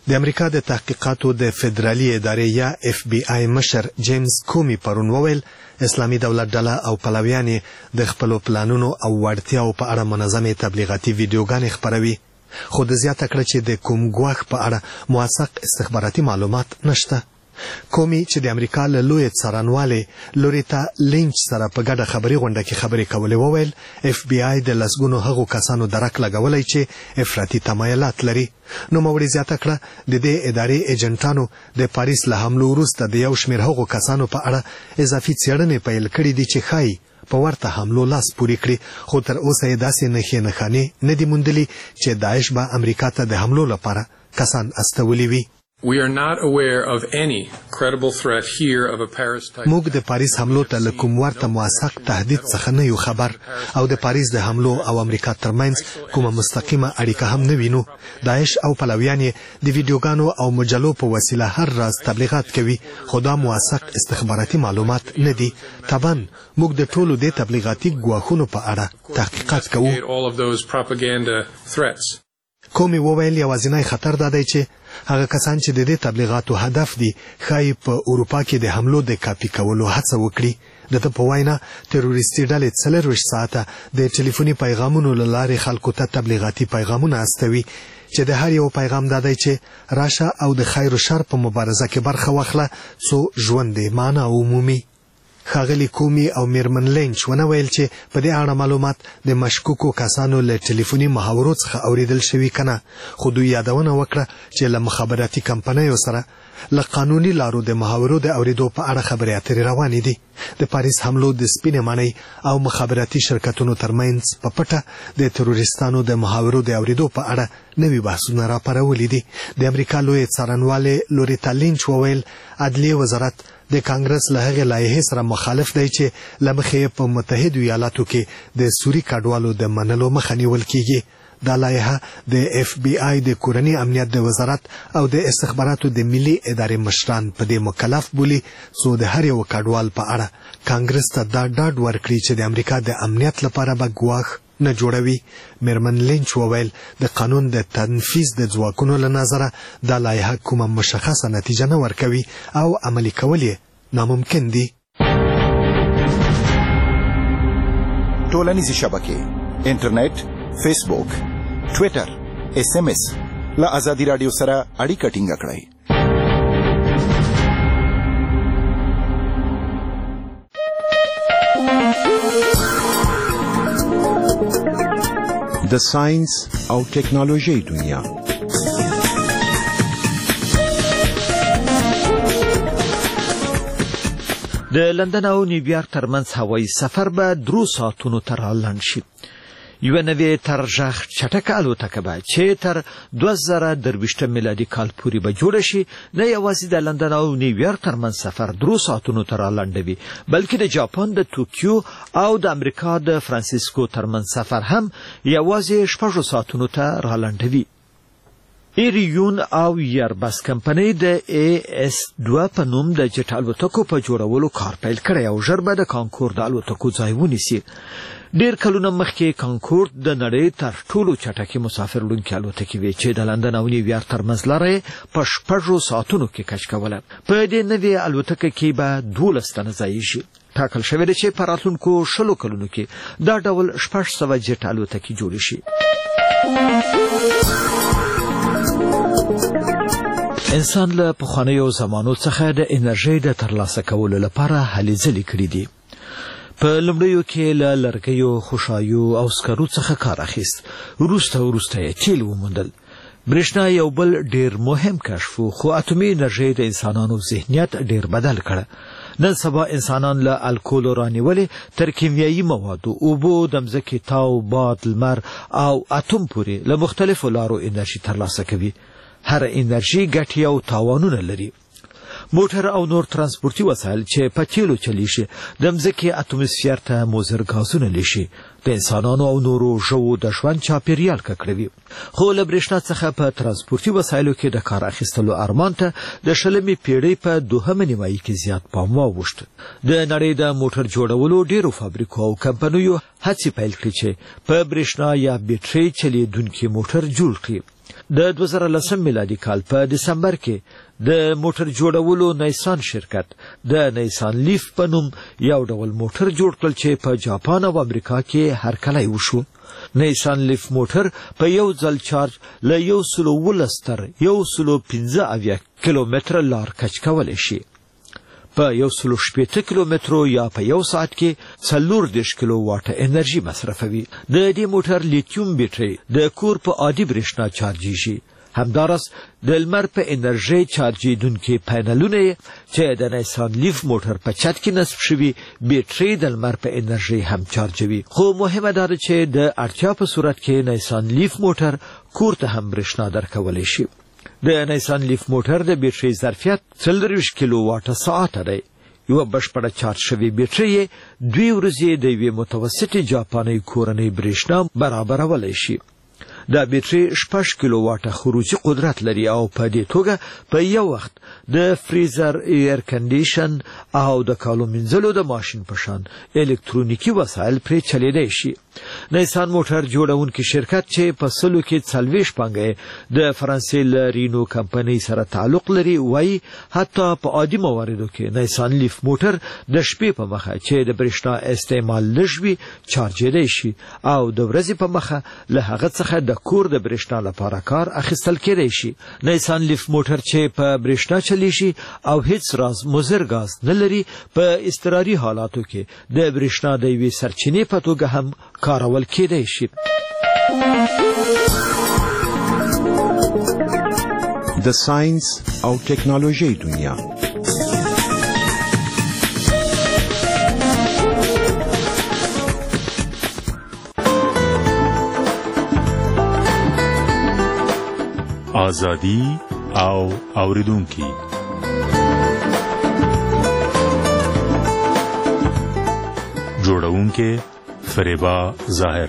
د امریکا د تحقیقاتو د فدرالي ادارې یا اف بی آی مشر جیمز کومی پرون وویل اسلامي دولت ډله او پلویان د خپلو پلانونو او وړتیاو په اړه منظمې تبلیغاتي ویډیوګانې خپروي، خو د زیاته کړه چې د کوم ګواښ په اړه موثق استخباراتي معلومات نشته. کومی چې د امریکا له لوی څارنوالې لوریتا لینچ سره په ګډه خبري غونډه کې خبرې کولې وویل اف بی آی د لسګونو هغو کسانو درک لګولی چې افراطي تمایلات لري. نوموړي زیاته کړه د دې ادارې ایجنټانو د پاریس له حملو وروسته د یو شمېر هغو کسانو په اړه اضافي څېړنې پیل کړي دي چې ښایي په ورته حملو لاس پورې کړي، خو تر اوسه یې داسې نښې نښانې نه دي موندلي چې داعش به امریکا ته د حملو لپاره کسان استولي وي.
We are not aware of any credible threat here of a Paris type.
موږ د پاریس حملو ته له کوم ورته موثق تهدید څخه نه یو خبر او د پاریس د حملو او امریکا ترمنځ کومه مستقیمه اړیکه هم نه وینو. داعش او پلویان یې د ویډیوګانو او مجلو په وسیله هر راز تبلیغات کوي، خو دا موثق استخباراتي معلومات نه دي. طبعا موږ د ټولو دې تبلیغاتي ګواښونو په اړه تحقیقات کوو.
All of those propaganda threats.
کومی وویل یوازینی خطر دا دی چې هغه کسان چې د دې تبلیغاتو هدف دي ښایي په اروپا کې د حملو د کاپي کولو هڅه وکړي. د ده په وینا تروریستي ډلې څلرویشت ساعته د ټلیفوني پیغامونو له لارې خلکو ته تبلیغاتي پیغامونه استوي چې د هر یو پیغام دا دی چې راشه او د خیر و شر په مبارزه کې برخه واخله څو ژوند دې معنا عمومي. ښاغلي کومی او میرمن لینچ ونه ویل چې په دې اړه معلومات د مشکوکو کسانو له ټلیفوني محاورو څخه اوریدل شوي که نه، خو دوی یادونه وکړه چې له مخابراتي کمپنیو سره له قانوني لارو د محاورو د اوریدو په اړه خبرې اترې روانې دي. د پاریس حملو د سپینې ماڼۍ او مخابراتي شرکتونو ترمنځ په پټه د تروریستانو د محاورو د اوریدو په اړه نوي بحثونه راپارولي دي. د امریکا لوی څارنوالې لوریتا لینچ وویل عدلیې وزارت د کانګرس له هغې لایحې سره مخالف دی چې له مخې په متحدو ایالاتو کې د سوري کډوالو د منلو مخه نیول کیږي. دا لایحه د اف بی آی د کورني امنیت د وزارت او د استخباراتو د ملي ادارې مشران په دې مکلف بولي څو د هر یو کډوال په اړه کانګرس ته دا ډاډ ورکړي چې د امریکا د امنیت لپاره به ګواښ نه جوړوي. میرمن لینچ وویل د قانون د تنفیذ د ځواکونو له نظره دا لایحه کومه مشخصه نتیجه نه ورکوي او عملي کول یې ناممکن دي.
ټولنیزې شبکې انټرنیټ، فیسبوک، ټویټر، اس ام اس له ازادي راډیو سره اړیکه ټینګه کړئ.
د ساينس او ټکنالوژي دنیا.
د لندن او نیویارک ترمنځ هوایي سفر به درو ساعتونو ته رالنډ شي. یوه نوې ترژغ چټکه الوتکه به چې تر دوه زره درویشتم میلادي کال پورې به جوړه شي نه یوازې د لندن او نیویارک ترمنځ سفر درو ساعتونو ته رالنډوي، بلکې د جاپان د توکیو او د امریکا د فرانسیسکو ترمنځ سفر هم یوازې شپږو ساعتونو ته رالنډوي. ایریون او ایربس کمپنۍ د ای اس دوه په نوم د جټ الوتکو په جوړولو کار پیل کړی او ژر به د کانکور د الوتکو ځای ونیسي. ډیر کلونه مخکې کانکورد د نړۍ تر ټولو چټکې مسافر وړونکې الوتکې وې چې د لندن او نیویارک ترمنځ لاره په شپږو ساعتونو کې کش کوله. په دې نوې الوتکه کې به دولس تنه ځای شي. ټاکل شوی دی چې په راتلونکو شلو کلونو کې دا ډول شپږ سوه جټ الوتکې جوړې شي. انسان له پخوانیو زمانو څخه د انرژۍ د ترلاسه کولو لپاره هلې ځلې کړي دي. په لومړیو کې له لرګیو، خوشایو او سکرو څخه کار اخیست. وروسته وروسته یې تیل وموندل. برېښنا یو بل ډیر مهم کشف و، خو اتومي انرژۍ د انسانانو ذهنیت ډیر بدل کړه. نن سبا انسانان له الکولو رانیولې تر کیمیایي موادو، اوبو، د مځکې تاو، باد، لمر او اتوم پورې له مختلفو لارو انرژي ترلاسه کوي. هر انرژي ګټې او تاوانونه لري. موټر او نور ترانسپورتي وسایل چې په تیلو چلیږي د مځکې اتموسفیر ته مضر ګازونه لیږي، د انسانانو او نورو ژوو د ژوند چاپیریال ککړوي. خو له برېښنا څخه په ترانسپورتي وسایلو کې د کار اخیستلو ارمان ته د شلمې پیړۍ په دوهمه نیمایي کې زیات پام واوښت. د نړۍ د موټر جوړولو ډیرو فابریکو او کمپنیو هڅې پیل کړې چې په برېښنا یا بیټرۍ چلیدونکي موټر جوړ کړي.
د دوه زره لسم میلادي کال په دسمبر کې د موټر جوړولو نیسان شرکت د نیسان لیف په نوم یو ډول موټر جوړ کړل چې په جاپان او امریکا کې هرکلی وشو. نیسان لیف موټر په یو ځل چارج له یو سلو ولس تر یو سلو پنځه اویا کیلومتره لار کچ کولی شي. په یو سلو شپېته کیلومترو یا په یو ساعت کې څلور دېرش کیلو واټه انرژي مصرفوي. د دې موټر لیتیوم بیټرۍ د کور په عادي برېښنا چارجیږي. همداراز د لمر په انرژي چارجیدونکي پینلونه چې د نیسان لیف موټر په چت کې نصب شوي بیټرۍ د لمر په انرژي هم چارجوي. خو مهمه دا ده چې د اړتیا په صورت کې نیسان لیف موټر کور ته هم برېښنا درکولی شي. د نیسان لیف موټر د بیټرۍ ظرفیت څلورویشت کیلو واټه ساعته دی. یوه بشپړه چارج شوې بیټرۍ دوی ورځې د یوې متوسطې جاپاني کورنۍ برېښنا برابرولی شي. دا بیټرۍ شپږ کیلو واټه خروجي قدرت لري او په دې توګه په یو وخت د فریزر، ایر کنډیشن او د کالو مینځلو د ماشین په شان الکترونیکي وسایل پرې چلیدای شي. نیسان موټر جوړونکي شرکت چې په سلو کې څلوېښت پانګه د فرانسې له رینو کمپنۍ سره تعلق لري وایي حتی په عادي مواردو کې نیسان لیف موټر د شپې په مخه چې د برېښنا استعمال لږ وي چارجېدای شي او د ورځې په مخه له هغه څخه د کور د برېښنا لپاره کار اخیستل کېدای شي. نیسان لیف موټر چې په برېښنا چلیږي او هیڅ راز مضر ګاز نه لري په اضطراري حالاتو کې د برېښنا د یوې سرچینې په توګه هم کارول کېدای شي.
د ساينس او ټکنالوژي دنیا
آزادی او اوریدونکي جوړونکي فریبا ظاهر.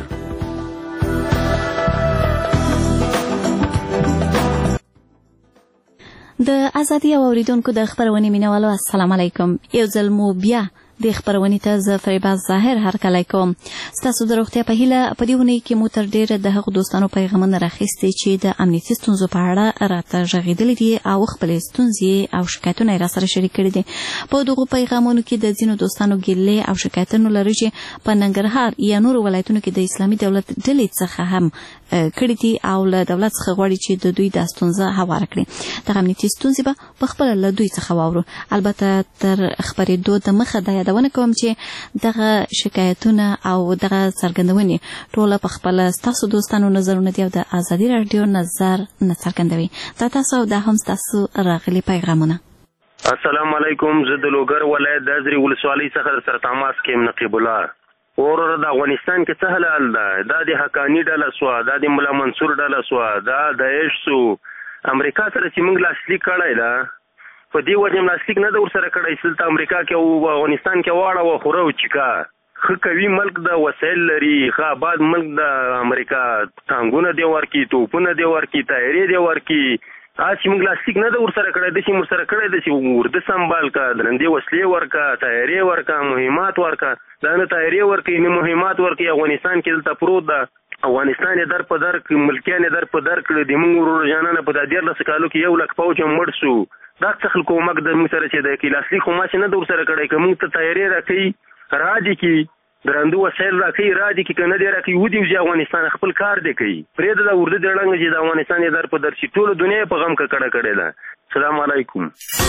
د ازادي او اوریدونکو د خبرونې مینوالو السلام علیکم. یو ځل مو بیا د خبرونې ته زه فریبا ظاهر هرکلی کوم. ستاسو د روغتیا په هیله په دې اونۍ کې مو تر ډېره د هغو دوستانو پیغامونه راخیستي چې د امنیتي ستونزو په اړه راته غږېدلي دي او خپلې ستونزې او شکایتونه یې راسره شریک کړي دي. په دغو پیغامونو کې د ځینو دوستانو ګیلې او شکایتونه لري چې په ننګرهار یا نورو ولایتونو کې د اسلامي دولت ډلې څخه هم کړي دي او له دولت څخه غواړي چې د دوی دا ستونزه هواره کړي. دغه امنیتي ستونزې به پخپله له دوی څخه واورو. البته تر خپرېدو دمخه دا یادونه کوم چې دغه شکایتونه او دغه څرګندونې ټوله پخپله ستاسو دوستانو نظرونه دي او د ازادي راډیو نظر نه څرګندوي. دا تاسو او دا هم ستاسو راغلي پیغامونه.
السلام علیکم. زه د لوګر ولایت د ازرې ولسوالۍ څخه سره تماس کوم. نقیب الله وروره د افغانستان کې څه حال ده؟ دا د حقانی ډله سوه، دا د ملا منصور ډله سوه، دا داعش سو. امریکا سره چې موږ لاسلیک کړی ده په دې وجه هم لاسلیک نه ده ورسره کړی. دلته امریکا کې او افغانستان کې واړه وخوره او چیکا ښه قوي ملک ده، وسایل لري، ښه آباد ملک ده. امریکا ټانګونه دې ورکړي، توپونه دې ورکړي، طیارې دې ورکړي. هغه چې موږ لاسلیک نه ده ورسره کړی، داسې موږ سره کړی ده چې ورده سنبال که درندې وسلې ورکه، طیارې ورکه، مهمات ورکه. دا نه طیارې ورکوي نه مهمات ورکوي. افغانستان کې دلته پروت ده. افغانستان یې در په در ملکیان یې در په در کړي دي. موږ ورور جانانه په دا دیارلسو کالو کې یو لک پوځ هم مړ سو. دا څه خلکو کومک د موږ سره چې دی کې لاسلیک خو ماسې نه ده ورسره کړی. که موږ ته طیارې راکوي را دي کړي، درنده وسایل راکوي را دي کړي، که نه دی راکوي ودي وځي افغانستان خپل کار دی کوي. پرېږده دا ورده دې ړنګه چې د افغانستان یې در په در شي. ټوله دنیا یې په غم ککړه کړې ده. السلام علیکم.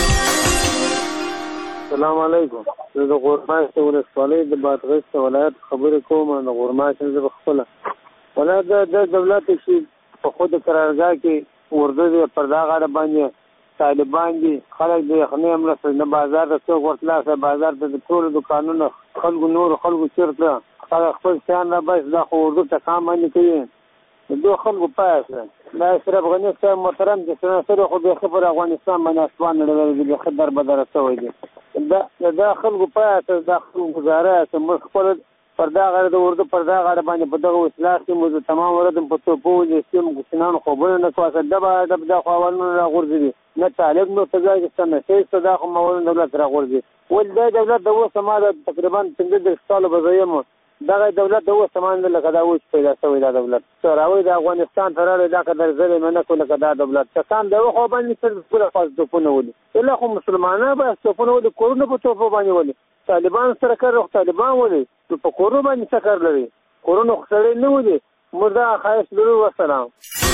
السلام علیکم. زه د غورماش د ولسوالۍ د بادغیس ولایت خبرې کوم. د غورماش زه به خپله ولایت د دولت چې په خود قرارګاه کې ورده دی پر دا غاړه باندې طالبان دي. خلک د یخنۍ هم رسوي نه بازار ته څوک ورتلاسه. بازار ته د ټولو دوکانونو خلکو نورو خلکو چېرته خلک خپل شیان راباسي. دا خو اردو ته کام باندې کوي. د دوه خلکو پاسه دا اشرف غني صاحب محترم چې سره خو بیخي پر افغانستان باندې اسوان نړولی دی. بیخي در بدره شوی دی. دا خلکو پاسه دا خلکو ګزاره چې موږ خپل پر دا غاړه د اردو پر دا غاړه باندې په دغه اصلاح کې موږ تمام ورځ په توپو ولې موږ کسانانو خوبونه نه کواسه دبه دب دا خو اولونه راغورځي نه طالب نو سزا کې څه نه شي صدا خو مولونه دولت راغورځي. ول دا دولت د اوسه ما د تقریبا پنځه دېرش کاله به زه یم دغه دولت د اوس سامان لکه دا اوس پیدا شوی دا دولت راوی د افغانستان ته راغلی دا که در ظلم نه کړو لکه دا دولت کسان د وخو باندې تر ټوله خاص توپونه ولي الا خو مسلمانان به توپونه ولي کورونه په توپو باندې ولي طالبان سره کار طالبان ولي په کورو باندې څه کار لري کورونه خو سړی نه ولي مردا خایس لرو والسلام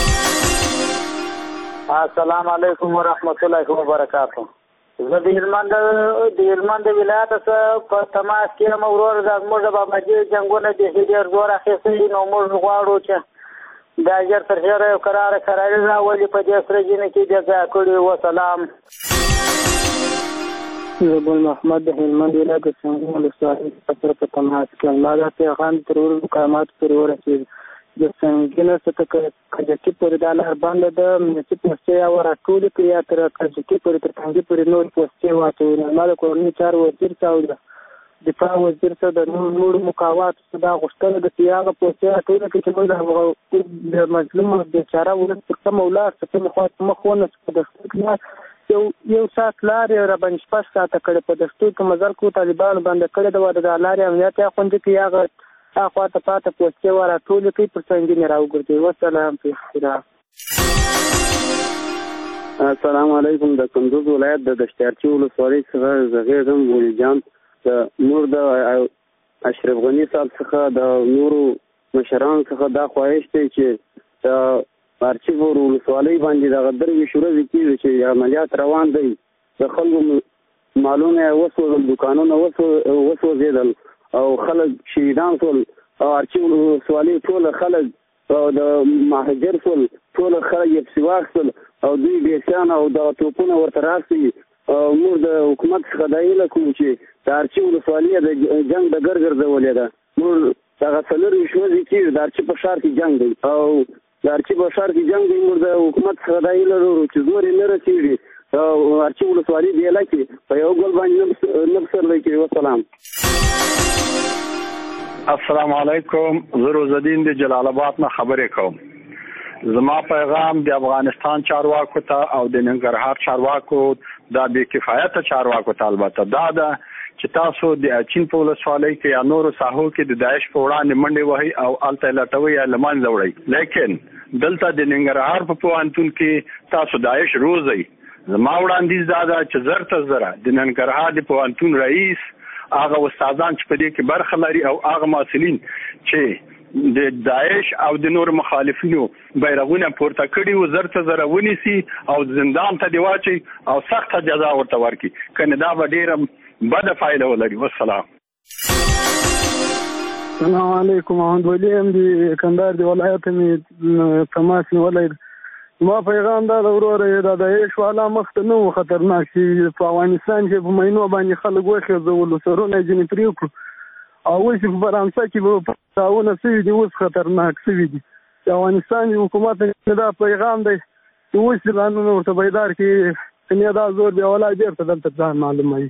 السلام علیکم ورحمت الله وبرکاته زه د هلمند د هلمند ولایت څخه په تماس کې یم ورور زموږ د باباجي جنګونه د ډېر زور اخیستی نو موږ غواړو چې دا ژر تر ژره یو قراره قراري راولي په دې سره جینه کې د ځای کړي وسلام زه ګل محمد د هلمند ولایت د څنګه ولسوالۍ څخه په تماس کې یم ما دا پیغام تر مقاماتو پورې ورسېد د څنګه څخه کجکی پورې دا لار بنده ده چې پوسټي او راټول کړی یا تر کجکی پورې تر څنګه پورې نور پوسټي واټو نه د کورنۍ چار وزیر څاو دفاع وزیر څخه د نور مقاومت دا غوښتنه د سیاغه پوسټي راټول کړي چې موږ د مظلوم بیچاره ولس پر کوم اولاد څخه مخاطب مخونه د یو یو سات لارې را باندې شپږ ساعته کړې په دستور کې مزل کو طالبان باندې کړې د وړ د لارې امنیت یا خوندې کې هغه اخوا ته پاته پوسټي ورا ټول کې پر څنګه نه راوګرځي والسلام په اختیار
السلام علیکم د کندوز ولایت د دشتارچی ولسوالۍ څخه زغیر زم ولی جان د نور د اشرف غنی صاحب څخه د نورو مشران څخه دا خواهش دی چې د ارچیف ولسوالۍ باندې د غدر وشوره کیږي چې عملیات روان دي د خلکو معلومه وسو دکانونه وسو وسو زیدل او خلک شهیدان ټول او ارچیف ولسوالۍ ټول خلک او د مهاجر ټول ټول خلک یې سیواخل او دوی بیسان او د توپونه ورته راسي موږ د حکومت څخه دا ایله کوم چې د ارچیف ولسوالۍ د جنگ د ګرګرځولې ده موږ هغه څلور شوزي کې د ارچیف په ښار کې جنگ دی او د ارچیف په ښار کې جنگ دی موږ د حکومت څخه دا ایله لرو چې زور یې نه رسېږي او ارچیف ولسوالۍ دی لکه په یو ګل باندې نبصر دی کې وسلام
السلام علیکم زه روزالدین د جلال آباد نه خبرې کوم زما پیغام د افغانستان چارواکو ته او د ننګرهار چارواکو دا بې کفایته چارواکو ته البته دا ده چې تاسو د چین په ولسوالۍ کې یا نورو ساحو کې د داعش په وړاندې منډې وهئ او هلته یې لټوئ یا له منځه وړئ لیکن دلته د ننګرهار په پوهنتون کې تاسو داعش روزئ زما وړاندیز دا ده چې زر تر زره د ننګرهار د پوهنتون رئیس هغه استادان چې په دې کې برخه لري او هغه محصلین چې د داعش او د نور مخالفینو بیرغونه پورته کړي و زر ته زره ونیسي او زندان ته دی واچي او سخت جزا ورته ورکړي کنه دا به ډیره بده فایده ولري والسلام
السلام علیکم محمد ولی ام دی کندهار دی ولایت می تماس ولایت ما پیغام دا وروره دا د هیڅ والا مخته نو خطرناک چې په افغانستان کې په مینو باندې خلک وخه زول سرونه جن پریو او وش په فرانسه کې په تاونه سوي دي اوس خطرناک سوي دي افغانستان حکومت دا پیغام دی چې وش قانون ورته بیدار کې کني دا زور دی ولا ډیر ته دلته ځان معلومه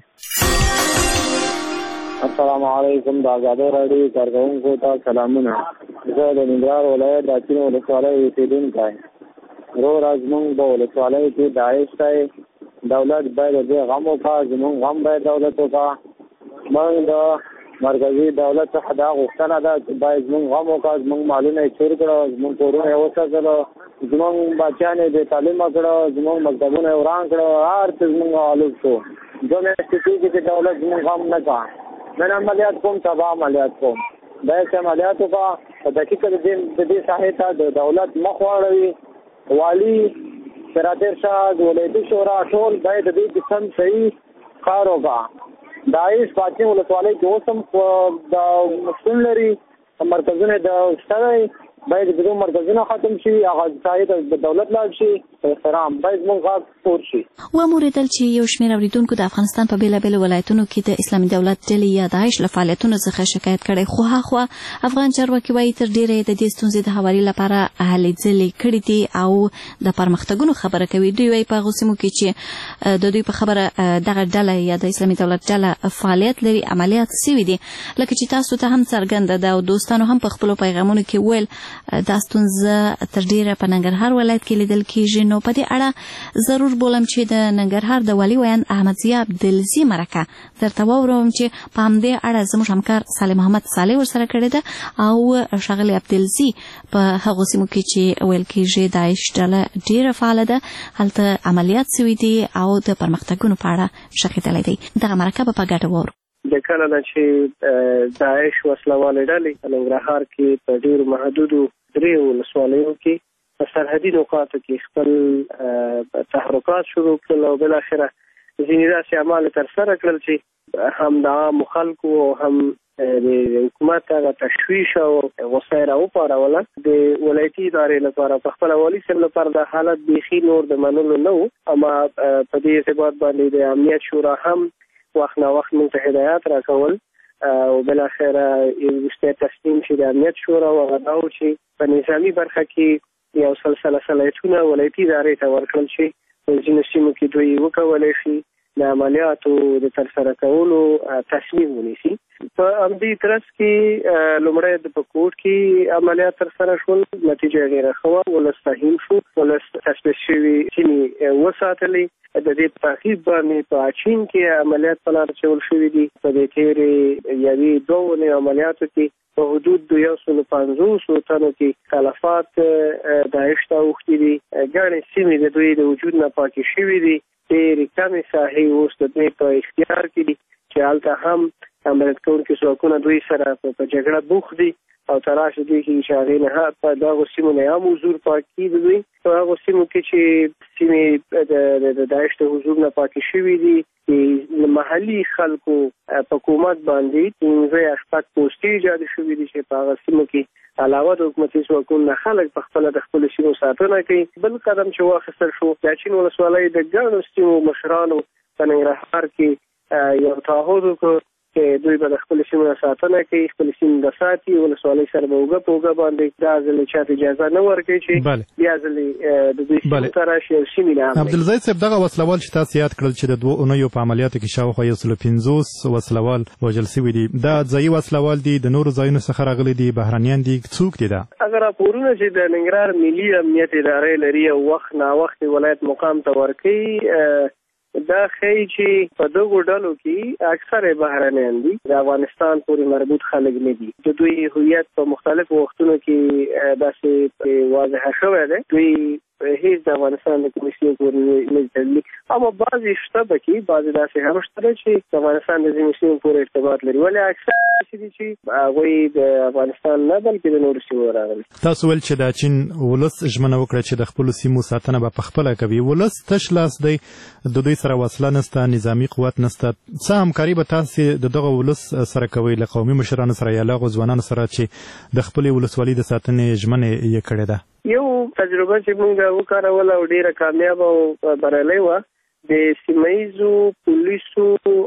السلام علیکم د آزادۍ راډیو کارکونکو ته سلامونه زه د ننګرهار ولایت د اچین ولسوالۍ اوسېدونکی رو زمونږ په ولسوالۍ کې داعش ته دولت باید د غم وکړه زمونږ غم باید دولت وکړه موږ د مرکزي دولت څخه دا غوښتنه ده چې باید زمونږ غم وکړه زمونږ مالونه یې چور کړه زمونږ کورونه یې وساتله زمونږ بچیان یې بې تعلیمه کړه زمونږ مکتبونه یې وران کړه هر څه زمونږ غالب شو دوه میاشتې کېږي چې دولت زمونږ غم نه کړه نن عملیات کوم سبا عملیات کوم دا چې عملیات وکړه په دقیقه د دې ساحې ته د دولت مخ واړوي والی سراتر شاه ولایتي شورا ټول باید د دې قسم صحیح کار وکړي داعش پاتې ولسوالۍ کې اوسم د مسلم لري مرکزونه د شته باید د مرکزونه ختم شي هغه ځای د دولت لاړ شي احترام باید موږ غاښ پور شي
و موریدل چې یو شمېر اوریدونکو د افغانستان په بیلابیلو ولایتونو کې د اسلامي دولت ډلې یا داعش له فعالیتونو څخه شکایت کړی خو هاخوا افغان چارواکي وایي تر ډیره د دې ستونزې د هواري لپاره هلې ځلې کړي دي او د پرمختګونو خبره کوي دوی وایي په هغو سیمو کې چې د دوی په خبره دغه ډله یا د اسلامي دولت ډله فعالیت لري عملیات سوي دي لکه چې تاسو ته هم څرګنده ده او دوستانو هم په خپلو پیغامونو کې ویل دا ستونزه تر ډیره په ننګرهار ولایت کې لیدل کېږي نو په دې اړه ضرور بولم چې د ننګرهار د والي ویان احمد ضیا عبدالزی مرکه درته واورم چې په همدې اړه زموږ همکار صالح محمد صالح ورسره کړی ده او ښاغلی عبدالزی په هغو سیمو کې چې ویل کېږي داعش ډله ډېره فعاله ده هلته عملیات سوي دي او د پرمختګونو په اړه شخیدلی دی دغه مرکه به په ګډه واورو
د کله نه چې داعش وسلوالې ډلې په ننګرهار کې په ډېرو محدودو درې ولسوالیو کې په سرحدي نقاطو کې خپل تحرکات شروع کړل او بالاخره ځینې داسې اعمال ترسره کړل چې هم د عامو خلکو او هم د حکومت هغه تشویش او غوسه یې راوپاروله د ولایتي ادارې لپاره په خپله والي صاحب لپاره دا حالت بیخي نور د منلو نه و اما په دې اعتبار باندې د امنیت شورا هم وخت نا وخت موږ ته هدایات راکول او بالاخره وروستی تصمیم چې د امنیت شورا هغه دا و چې په نظامي برخه کې یو سلسله صلاحیتونه ولایتي ادارې ته ورکړل شي په ځینو سیمو کې دوی وکولی شي د عملیاتو د ترسره کولو تصمیم ونیسي په همدې ترڅ کې لومړی د په کوټ کې عملیات ترسره شول نتیجه یې ډېره ښه وه ولس فهیم شو ولس تثبیت شوي سیمې وساتلې د دې په تعقیب باندې په اچین کې عملیات په لار اچول شوي دي په دې تېرې یوې دوه اونۍ عملیاتو کې په حدود د یو سلو پنځوسو تنو کې تلفات داعش ته اوښتي دي ګڼې سیمې د دوی د وجود نه پاکې شوي دي ډېرې کمې ساحې اوس د دوی په اختیار کې دي چې هلته هم عملیات کوونکي ځواکونه دوی سره په جګړه بوخت دي او تلاش دوی کوي چې هغې نه په دغو سیمو نه هم حضور پاک کړي د دوی په هغو سیمو کې چې سیمې د داعش د حضور نه پاکې شوي دي د محلي خلکو په حکومت باندې پنځه یا شپږ پوستې ایجاد شوي دي چې په هغه سیمو کې علاوه د حکومتي ځواکونو نه خلک په خپله د خپلو سیمو ساتنه کوي بل قدم چې واخیستل شو د اچین ولسوالۍ د ګڼو سیمو مشرانو په ننګرهار کې یو تعهد وکړ چې دوی به د خپل سیمو ساتنه کوي خپل سیمې به ساتي ولسوالۍ سره به اوږه په اوږه باندې دا ځلې چاته اجازه نه ورکوي چې بیا ځلې د دوی سیمو ته راشي او سیمې نه
عبدالزی صاحب دغه وسلوال چې تاسو یاد کړل چې د دوه اونیو په عملیاتو کې شاوخوا یو سلو پنځوس وسلوال وژل سوي دي دا ځایي وسلوال دي د نورو ځایونو څخه راغلي دي بهرنیان دي څوک دي دا
هغه راپورونه چې د ننګرهار ملي امنیت ادارې لري او وخت نا وخت ولایت مقام ته ورکوي دا ښیي چې په دغو ډلو کې اکثره بهرنیان دي د افغانستان پورې مربوط خلک نه دي د دوی هویت په مختلفو وختونو کې داسې واضحه شوی دی دوی هیڅ د افغانستان د کومې سیمې پورې نه تړلي اما بعضې شته پکې بعضې داسې هم شته چې د افغانستان د ځینو سیمو پورې ارتباط لري ولې اکثر داسې دي چې هغوی د افغانستان نه بلکې د نورو سیمو راغلي
تاسو ویل چې د چین ولس ژمنه وکړه چې د خپلو سیمو ساتنه به پخپله کوي ولس تش لاس دی د دوی سره وسله نسته نظامي قوت نسته څه همکاري به تاسې د دغه ولس سره کوئ له قومي مشرانو سره یا له هغو ځوانانو سره چې د خپلې ولسوالۍ د ساتنې ژمنه یې کړې ده
یو تجربه چې موږ وکاروله او ډېره کامیابه او بریالۍ وه د سیمه ییزو پولیسو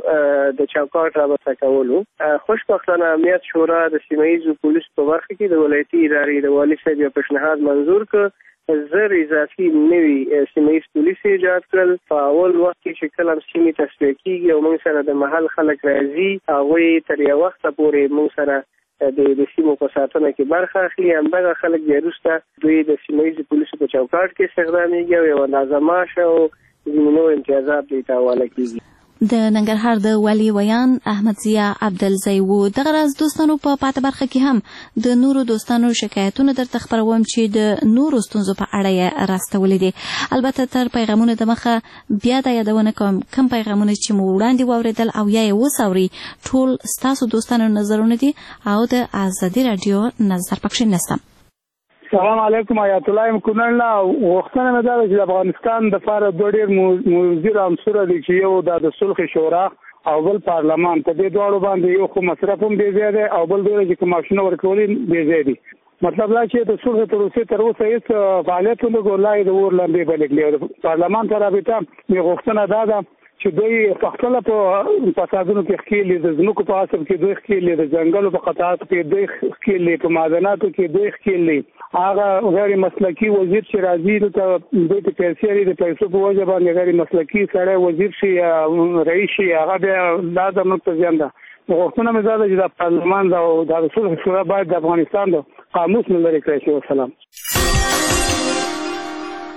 د چوکاټ رابطه کولو خوشبختانه امنیت شورا د سیمه ییزو پولیسو په برخه کې د ولایتي ادارې د والي صاحب یو پیشنهاد منظور کړ زر اضافي نوي سیمه ییز پولیس ایجاد کړل په اول وخت کې چې کله سیمې تصفیه کېږي او موږ سره د محل خلک راځي هغوی تر یو وخته پورې موږ سره د د سیمو په ساتنه کې برخه اخلي همدغه خلک بیا وروسته دوی د سیمه ییزو پولیسو په چوکاټ کې استخدامیږي او یوه اندازه معاش او ځینې نور امتیازات دوی ته حواله کېږي
د ننګرهار د والي ویان احمد ضیا عبدالزی و دغه راز دوستانو په پاته برخه کې هم د نورو دوستانو شکایتونه درته خپروم چې د نورو ستونزو په اړه یې راستولي دي البته تر پیغامونو دمخه بیا دا یادونه کوم کوم پیغامونه چې مو وړاندې واورېدل او یا یې وساوري ټول ستاسو دوستانو نظرونه دي او د ازادي راډیو نظر پکښې نشته
سلام علیکم آیات الله یم کونړ غوښتنه مې دا ده چې د افغانستان دپاره دوه ډېر مضر عنصره دي چې یو دا د صلح شورا او بل پارلمان په دې دواړو باندې یو خو مصرف هم بې ځای دی او بل دوی چې کوم معاشونه ورکول بې ځای دي مطلب دا چې د صلح پروسې تر اوسه هېڅ فعالیت ونه کړو لا یې د اور لمبې بلې کړې د پارلمان ته رابطه مې غوښتنه دا ده چې دوی په خپله په فسادونو کې ښکېلي د ځمکو په غصب کې دوی ښکېلي د ځنګلو په قطعاتو کې دوی ښکېلي په معدناتو کې دوی ښکېلي هغه غیر مسلکي وزیر چې راځي دلته دوی ته پیسې لري د پیسو په وجه باندې غیر مسلکي سړی وزیر شي یا رئیس شي هغه بیا دا زموږ ته زیان ده غوښتنه مې دا ده چې د پارلمان او د صلح شورا باید د افغانستان د قاموس نه لرې کړی شي. وسلام.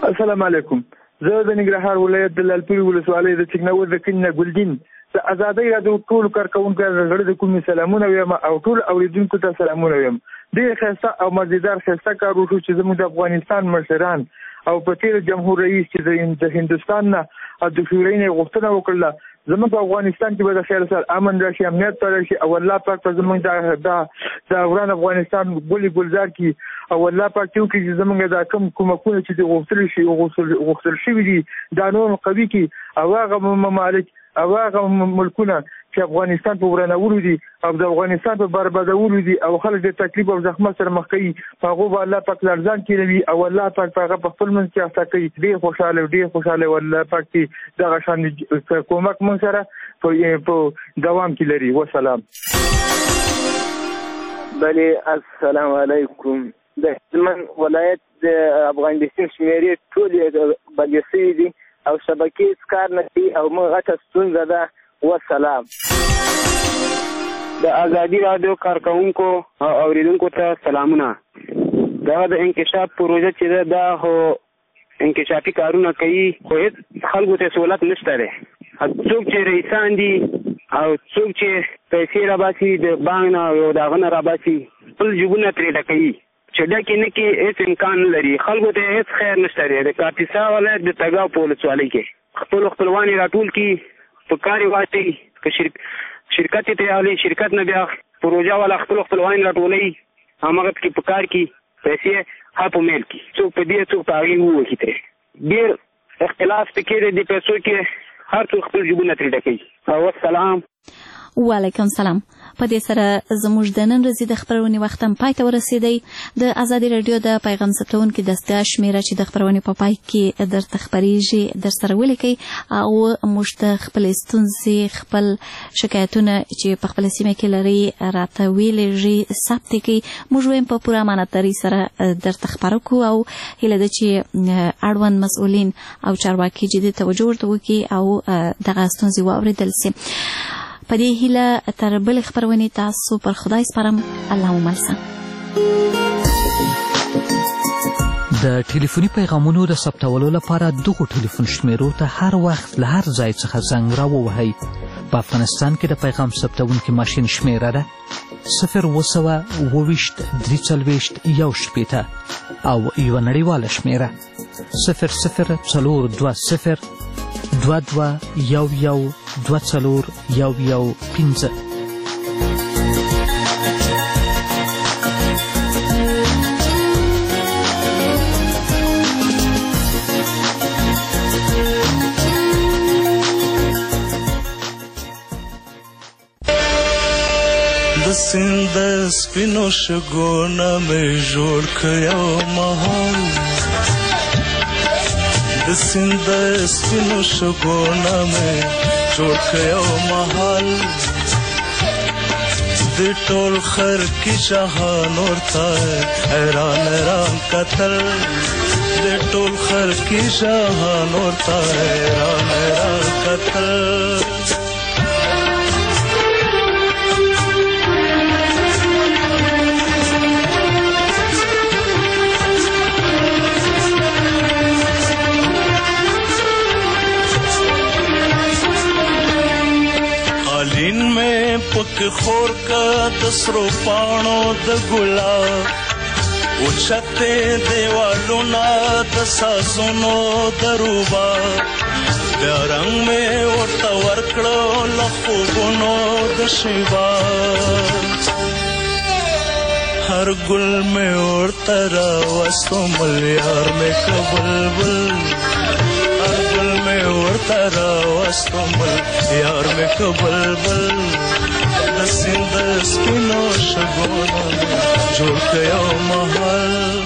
السلام علیکم. زه د ننګرهار ولایت د لعلپورې ولسوالۍ د چکناور د کلي نه ګلدین د ازادۍ راډیو ټولو کارکوونکو ته زړه د کومې سلامونه وایم او ټول اورېدونکو ته سلامونه وایم. ډېر ښایسته او مزېدار ښایسته کار وشو چې زموږ د افغانستان مشران او په تېر جمهور رئیس چې د هندوستان نه او د شورای نه غوښتنه وکړله زموږ په افغانستان کې به د خیر سره امن راشي، امنیت پیدا شي او الله پاک په زموږ د افغان افغانستان ګلې ګلزار کړي او الله پاک چې وکړي چې زموږ دا کوم کومکونه چې د غوښتل شي غوښتل شوي دي دا نور قوي کړي او هغه ممالک او هغه ملکونه چې افغانستان په ورانولو دي او د افغانستان په بربادولو دي او خلک د تکلیف او زحمت سره مخ کوي په هغو به الله پاک لرزان کړي او الله پاک په هغه په خپل منځ کې اخته کوي. ډېر خوشحاله ډېر خوشحاله والله پاک چې دغه شان کومک موږ سره په دوام کې لري. وسلام.
بلې السلام علیکم. د هلمند ولایت د افغان بیسیم شمېرې ټولې بندې شوي دي او شبکې کار نه کوي او موږ غټه ستونزه ده. وسلام.
د ازادي راډیو کارکوونکو او اوریدونکو ته سلامونه. دا د انکشاف پروژه چې ده دا خو انکشافي کارونه کوي خو هېڅ خلکو ته سهولت نشته دی. څوک چې رئیسان دي او څوک چې پیسې راباسي د بانک نه او د هغه نه راباسي خپل جیبونه ترې ډکوي چې ډکې نه کړي هېڅ امکان نه لري. خلکو ته هېڅ خیر نشته دی. د کاپیسا ولایت د تګاو په ولسوالۍ کې خپلو خپلوان یې راټول کړي په کار یې واچوي که شرکت یې ترې اخلي شرکت نه بیا پروژه والا خپلو خپلوان یې راټولوي هماغه پکې په کار کړي پیسې ها په میل کړي څوک په دې څوک په هغې ووهي ترې ډېر اختلاف پکې دی د پیسو کې هر څوک خپل جیبونه ترې ډکوي. والسلام.
وعلیکم سلام. په دې سره زموږ د نن ورځې د خپرونې وخت هم پای ته ورسېدی. د ازادي راډیو د پیغام ثبتونکي دستګاه شمېره چې د خپرونې په پای کې درته خپرېږي در سره ولیکئ او موږ ته خپلې ستونزې خپل شکایتونه چې په خپله سیمه کې لري راته ویلېږي ثبت یې کړئ. موږ وایم په پوره امانتدارۍ سره درته خپاره کړو او هیله ده چې اړوند مسؤلین او چارواکي جدي توجه ورته وکړي او دغه ستونزې واورېدل سي. په دې هیله تر بلې خپرونې تاسو پر خدای سپارم. الله مو مل شه.
د ټلیفوني پیغامونو د ثبتولو لپاره دغو ټلیفون شمیرو ته هر وخت له هر ځای څخه زنګ راووهئ. په افغانستان کې د پیغام ثبتونکي ماشین شمیره ده صفر اوه سوه اوه ویشت درې څلوېښت یو شپېته او یوه نړیواله شمیره صفر صفر څلور دوه صفر دوه دوه یو یو دوه څلور یو یو پنځه.
د سیند د سپینو شګو نه مې جوړ کړی ماحول د سیند د سپینو شګو نه مې جوړ کړی ماحول د ټول خر کې شاهان ورته حیران حیران کتل د ټول خر کې شاهان ورته حیران حیران کتل. پک خور کا دسرو پانو د ګلاب اوچته دیوالو نا د سازونو دروبا د رنگ میں ورته ورکړو لخوبونو د شیوا هر ګل میں ورته راوستو ملیار میں کبلبل هر ګل میں ورته راوستو ملیار میں کبلبل د سیند سپینو شګو نه جوړ کړی محل.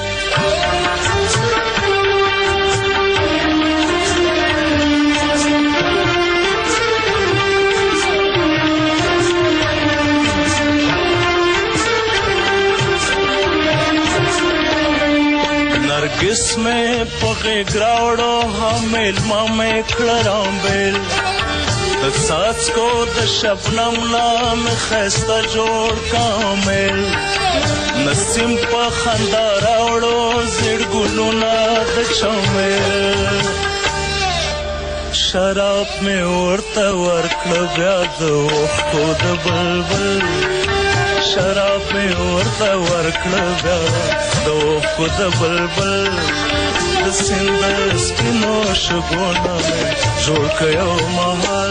नरगिस में पगे ग्रावड़ो हमेल मामे खड़राम बेल साच को द शबनम नाम खस्ता जोड़ कामेल नसीम पा खंदा रावड़ो जिड़ गुलुना द شمیر شراب می ورته ورکړه بیا د اوښکو د بلبل شراب می ورته ورکړه بیا د اوښکو د بلبل د سیند سپینو شګو نه مې جوړ کړ یو محل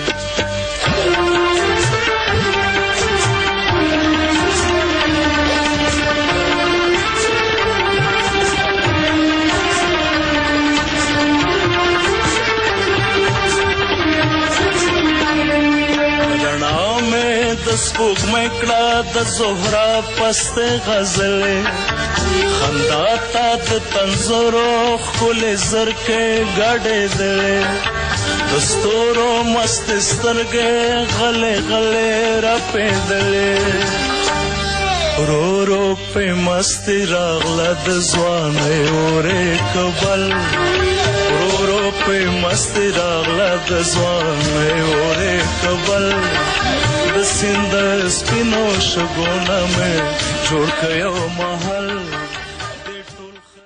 سپوږمۍ کړه د زهره پسته غزلې خندا تا د تنظرو ښکلې زرکې ګډېدلې د ستورو مست سترګې غلې غلې رپېدلې ورو ورو پې مستي راغله د ځوانۍ اورې کبل ورو ورو پې مستي راغله د ځوانۍ اورې کبل د سیند سپینو شګو نه مې جوړ کړ یو محل